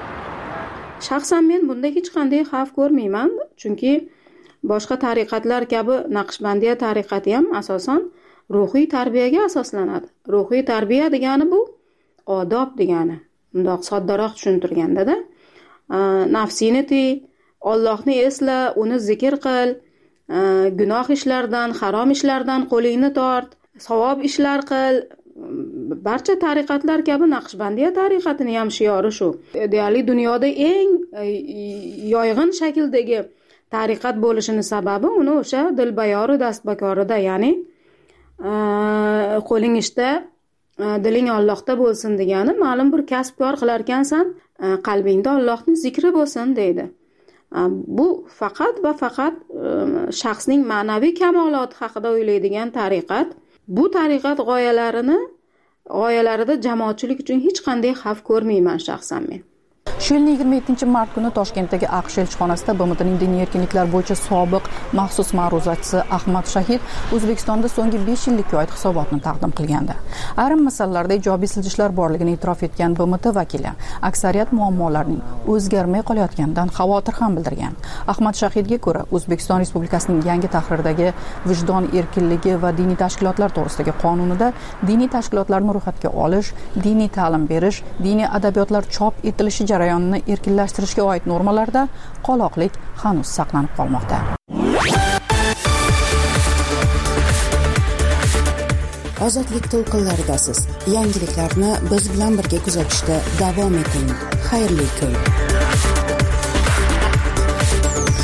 Shaxsan men bunda hech qanday xavf ko'rmayman, chunki boshqa tariqatlar kabi Naqshbandiya tariqati ham asosan ruhiy tarbiyaga asoslanadi. Ruhiy tarbiya degani bu odob degani. Bundoq soddaroq tushuntirganda-da, nafsini tiy, Allohni esla, uni zikr qil, gunoh ishlardan, harom ishlardan qo'lingni tort, savob ishlar qil. Barcha tariqatlar kabi Naqshbandiya tariqatining ham shiori shu. Deyarli dunyoda eng yoyg'in shakldagi tariqat bo'lishini sababi uni o'sha dilbayoru dastbakorida, ya'ni qo'ling ishda, diling Allohda bo'lsin degani, ma'lum bir kasb kor qilar ekansan, qalbingda Allohning zikri bo'lsin deydi. Bu faqat va faqat shaxsning ma'naviy kamoloti haqida o'ylaydigan tariqat. Bu tariqat g'oyalarini g'oyalarida jamoatchilik uchun hech qanday xavf ko'rmayman shaxsan men. Shu yilning yigirma yettinchi mart kuni Toshkentdagi AQSh elchixonasida B M Tning diniy erkinliklar bo'yicha sobiq maxsus ma'ruzachisi Ahmad Shahid O'zbekistonda so'nggi besh yillikka oid hisobotni taqdim qilgandi. Ayrim masalalarda ijobiy siljishlar borligini e'tirof etgan B M T vakili aksariyat muammolarning o'zgarmay qolayotganidan xavotir ham bildirgan. Ahmad Shahidga ko'ra, O'zbekiston Respublikasining yangi tahrirdagi vijdon erkinligi va diniy tashkilotlar to'g'risidagi qonunida diniy tashkilotlarni ro'yxatga olish, diniy ta'lim berish, diniy adabiyotlar chop etilishi jarayonini erkinlashtirishga oid normalarida qoloqlik hanuz saqlanib qolmoqda. Ozodlik to'lqinlaridasiz. Yangiliklarni biz bilan birga kuzatishda davom eting. Xayrli kun.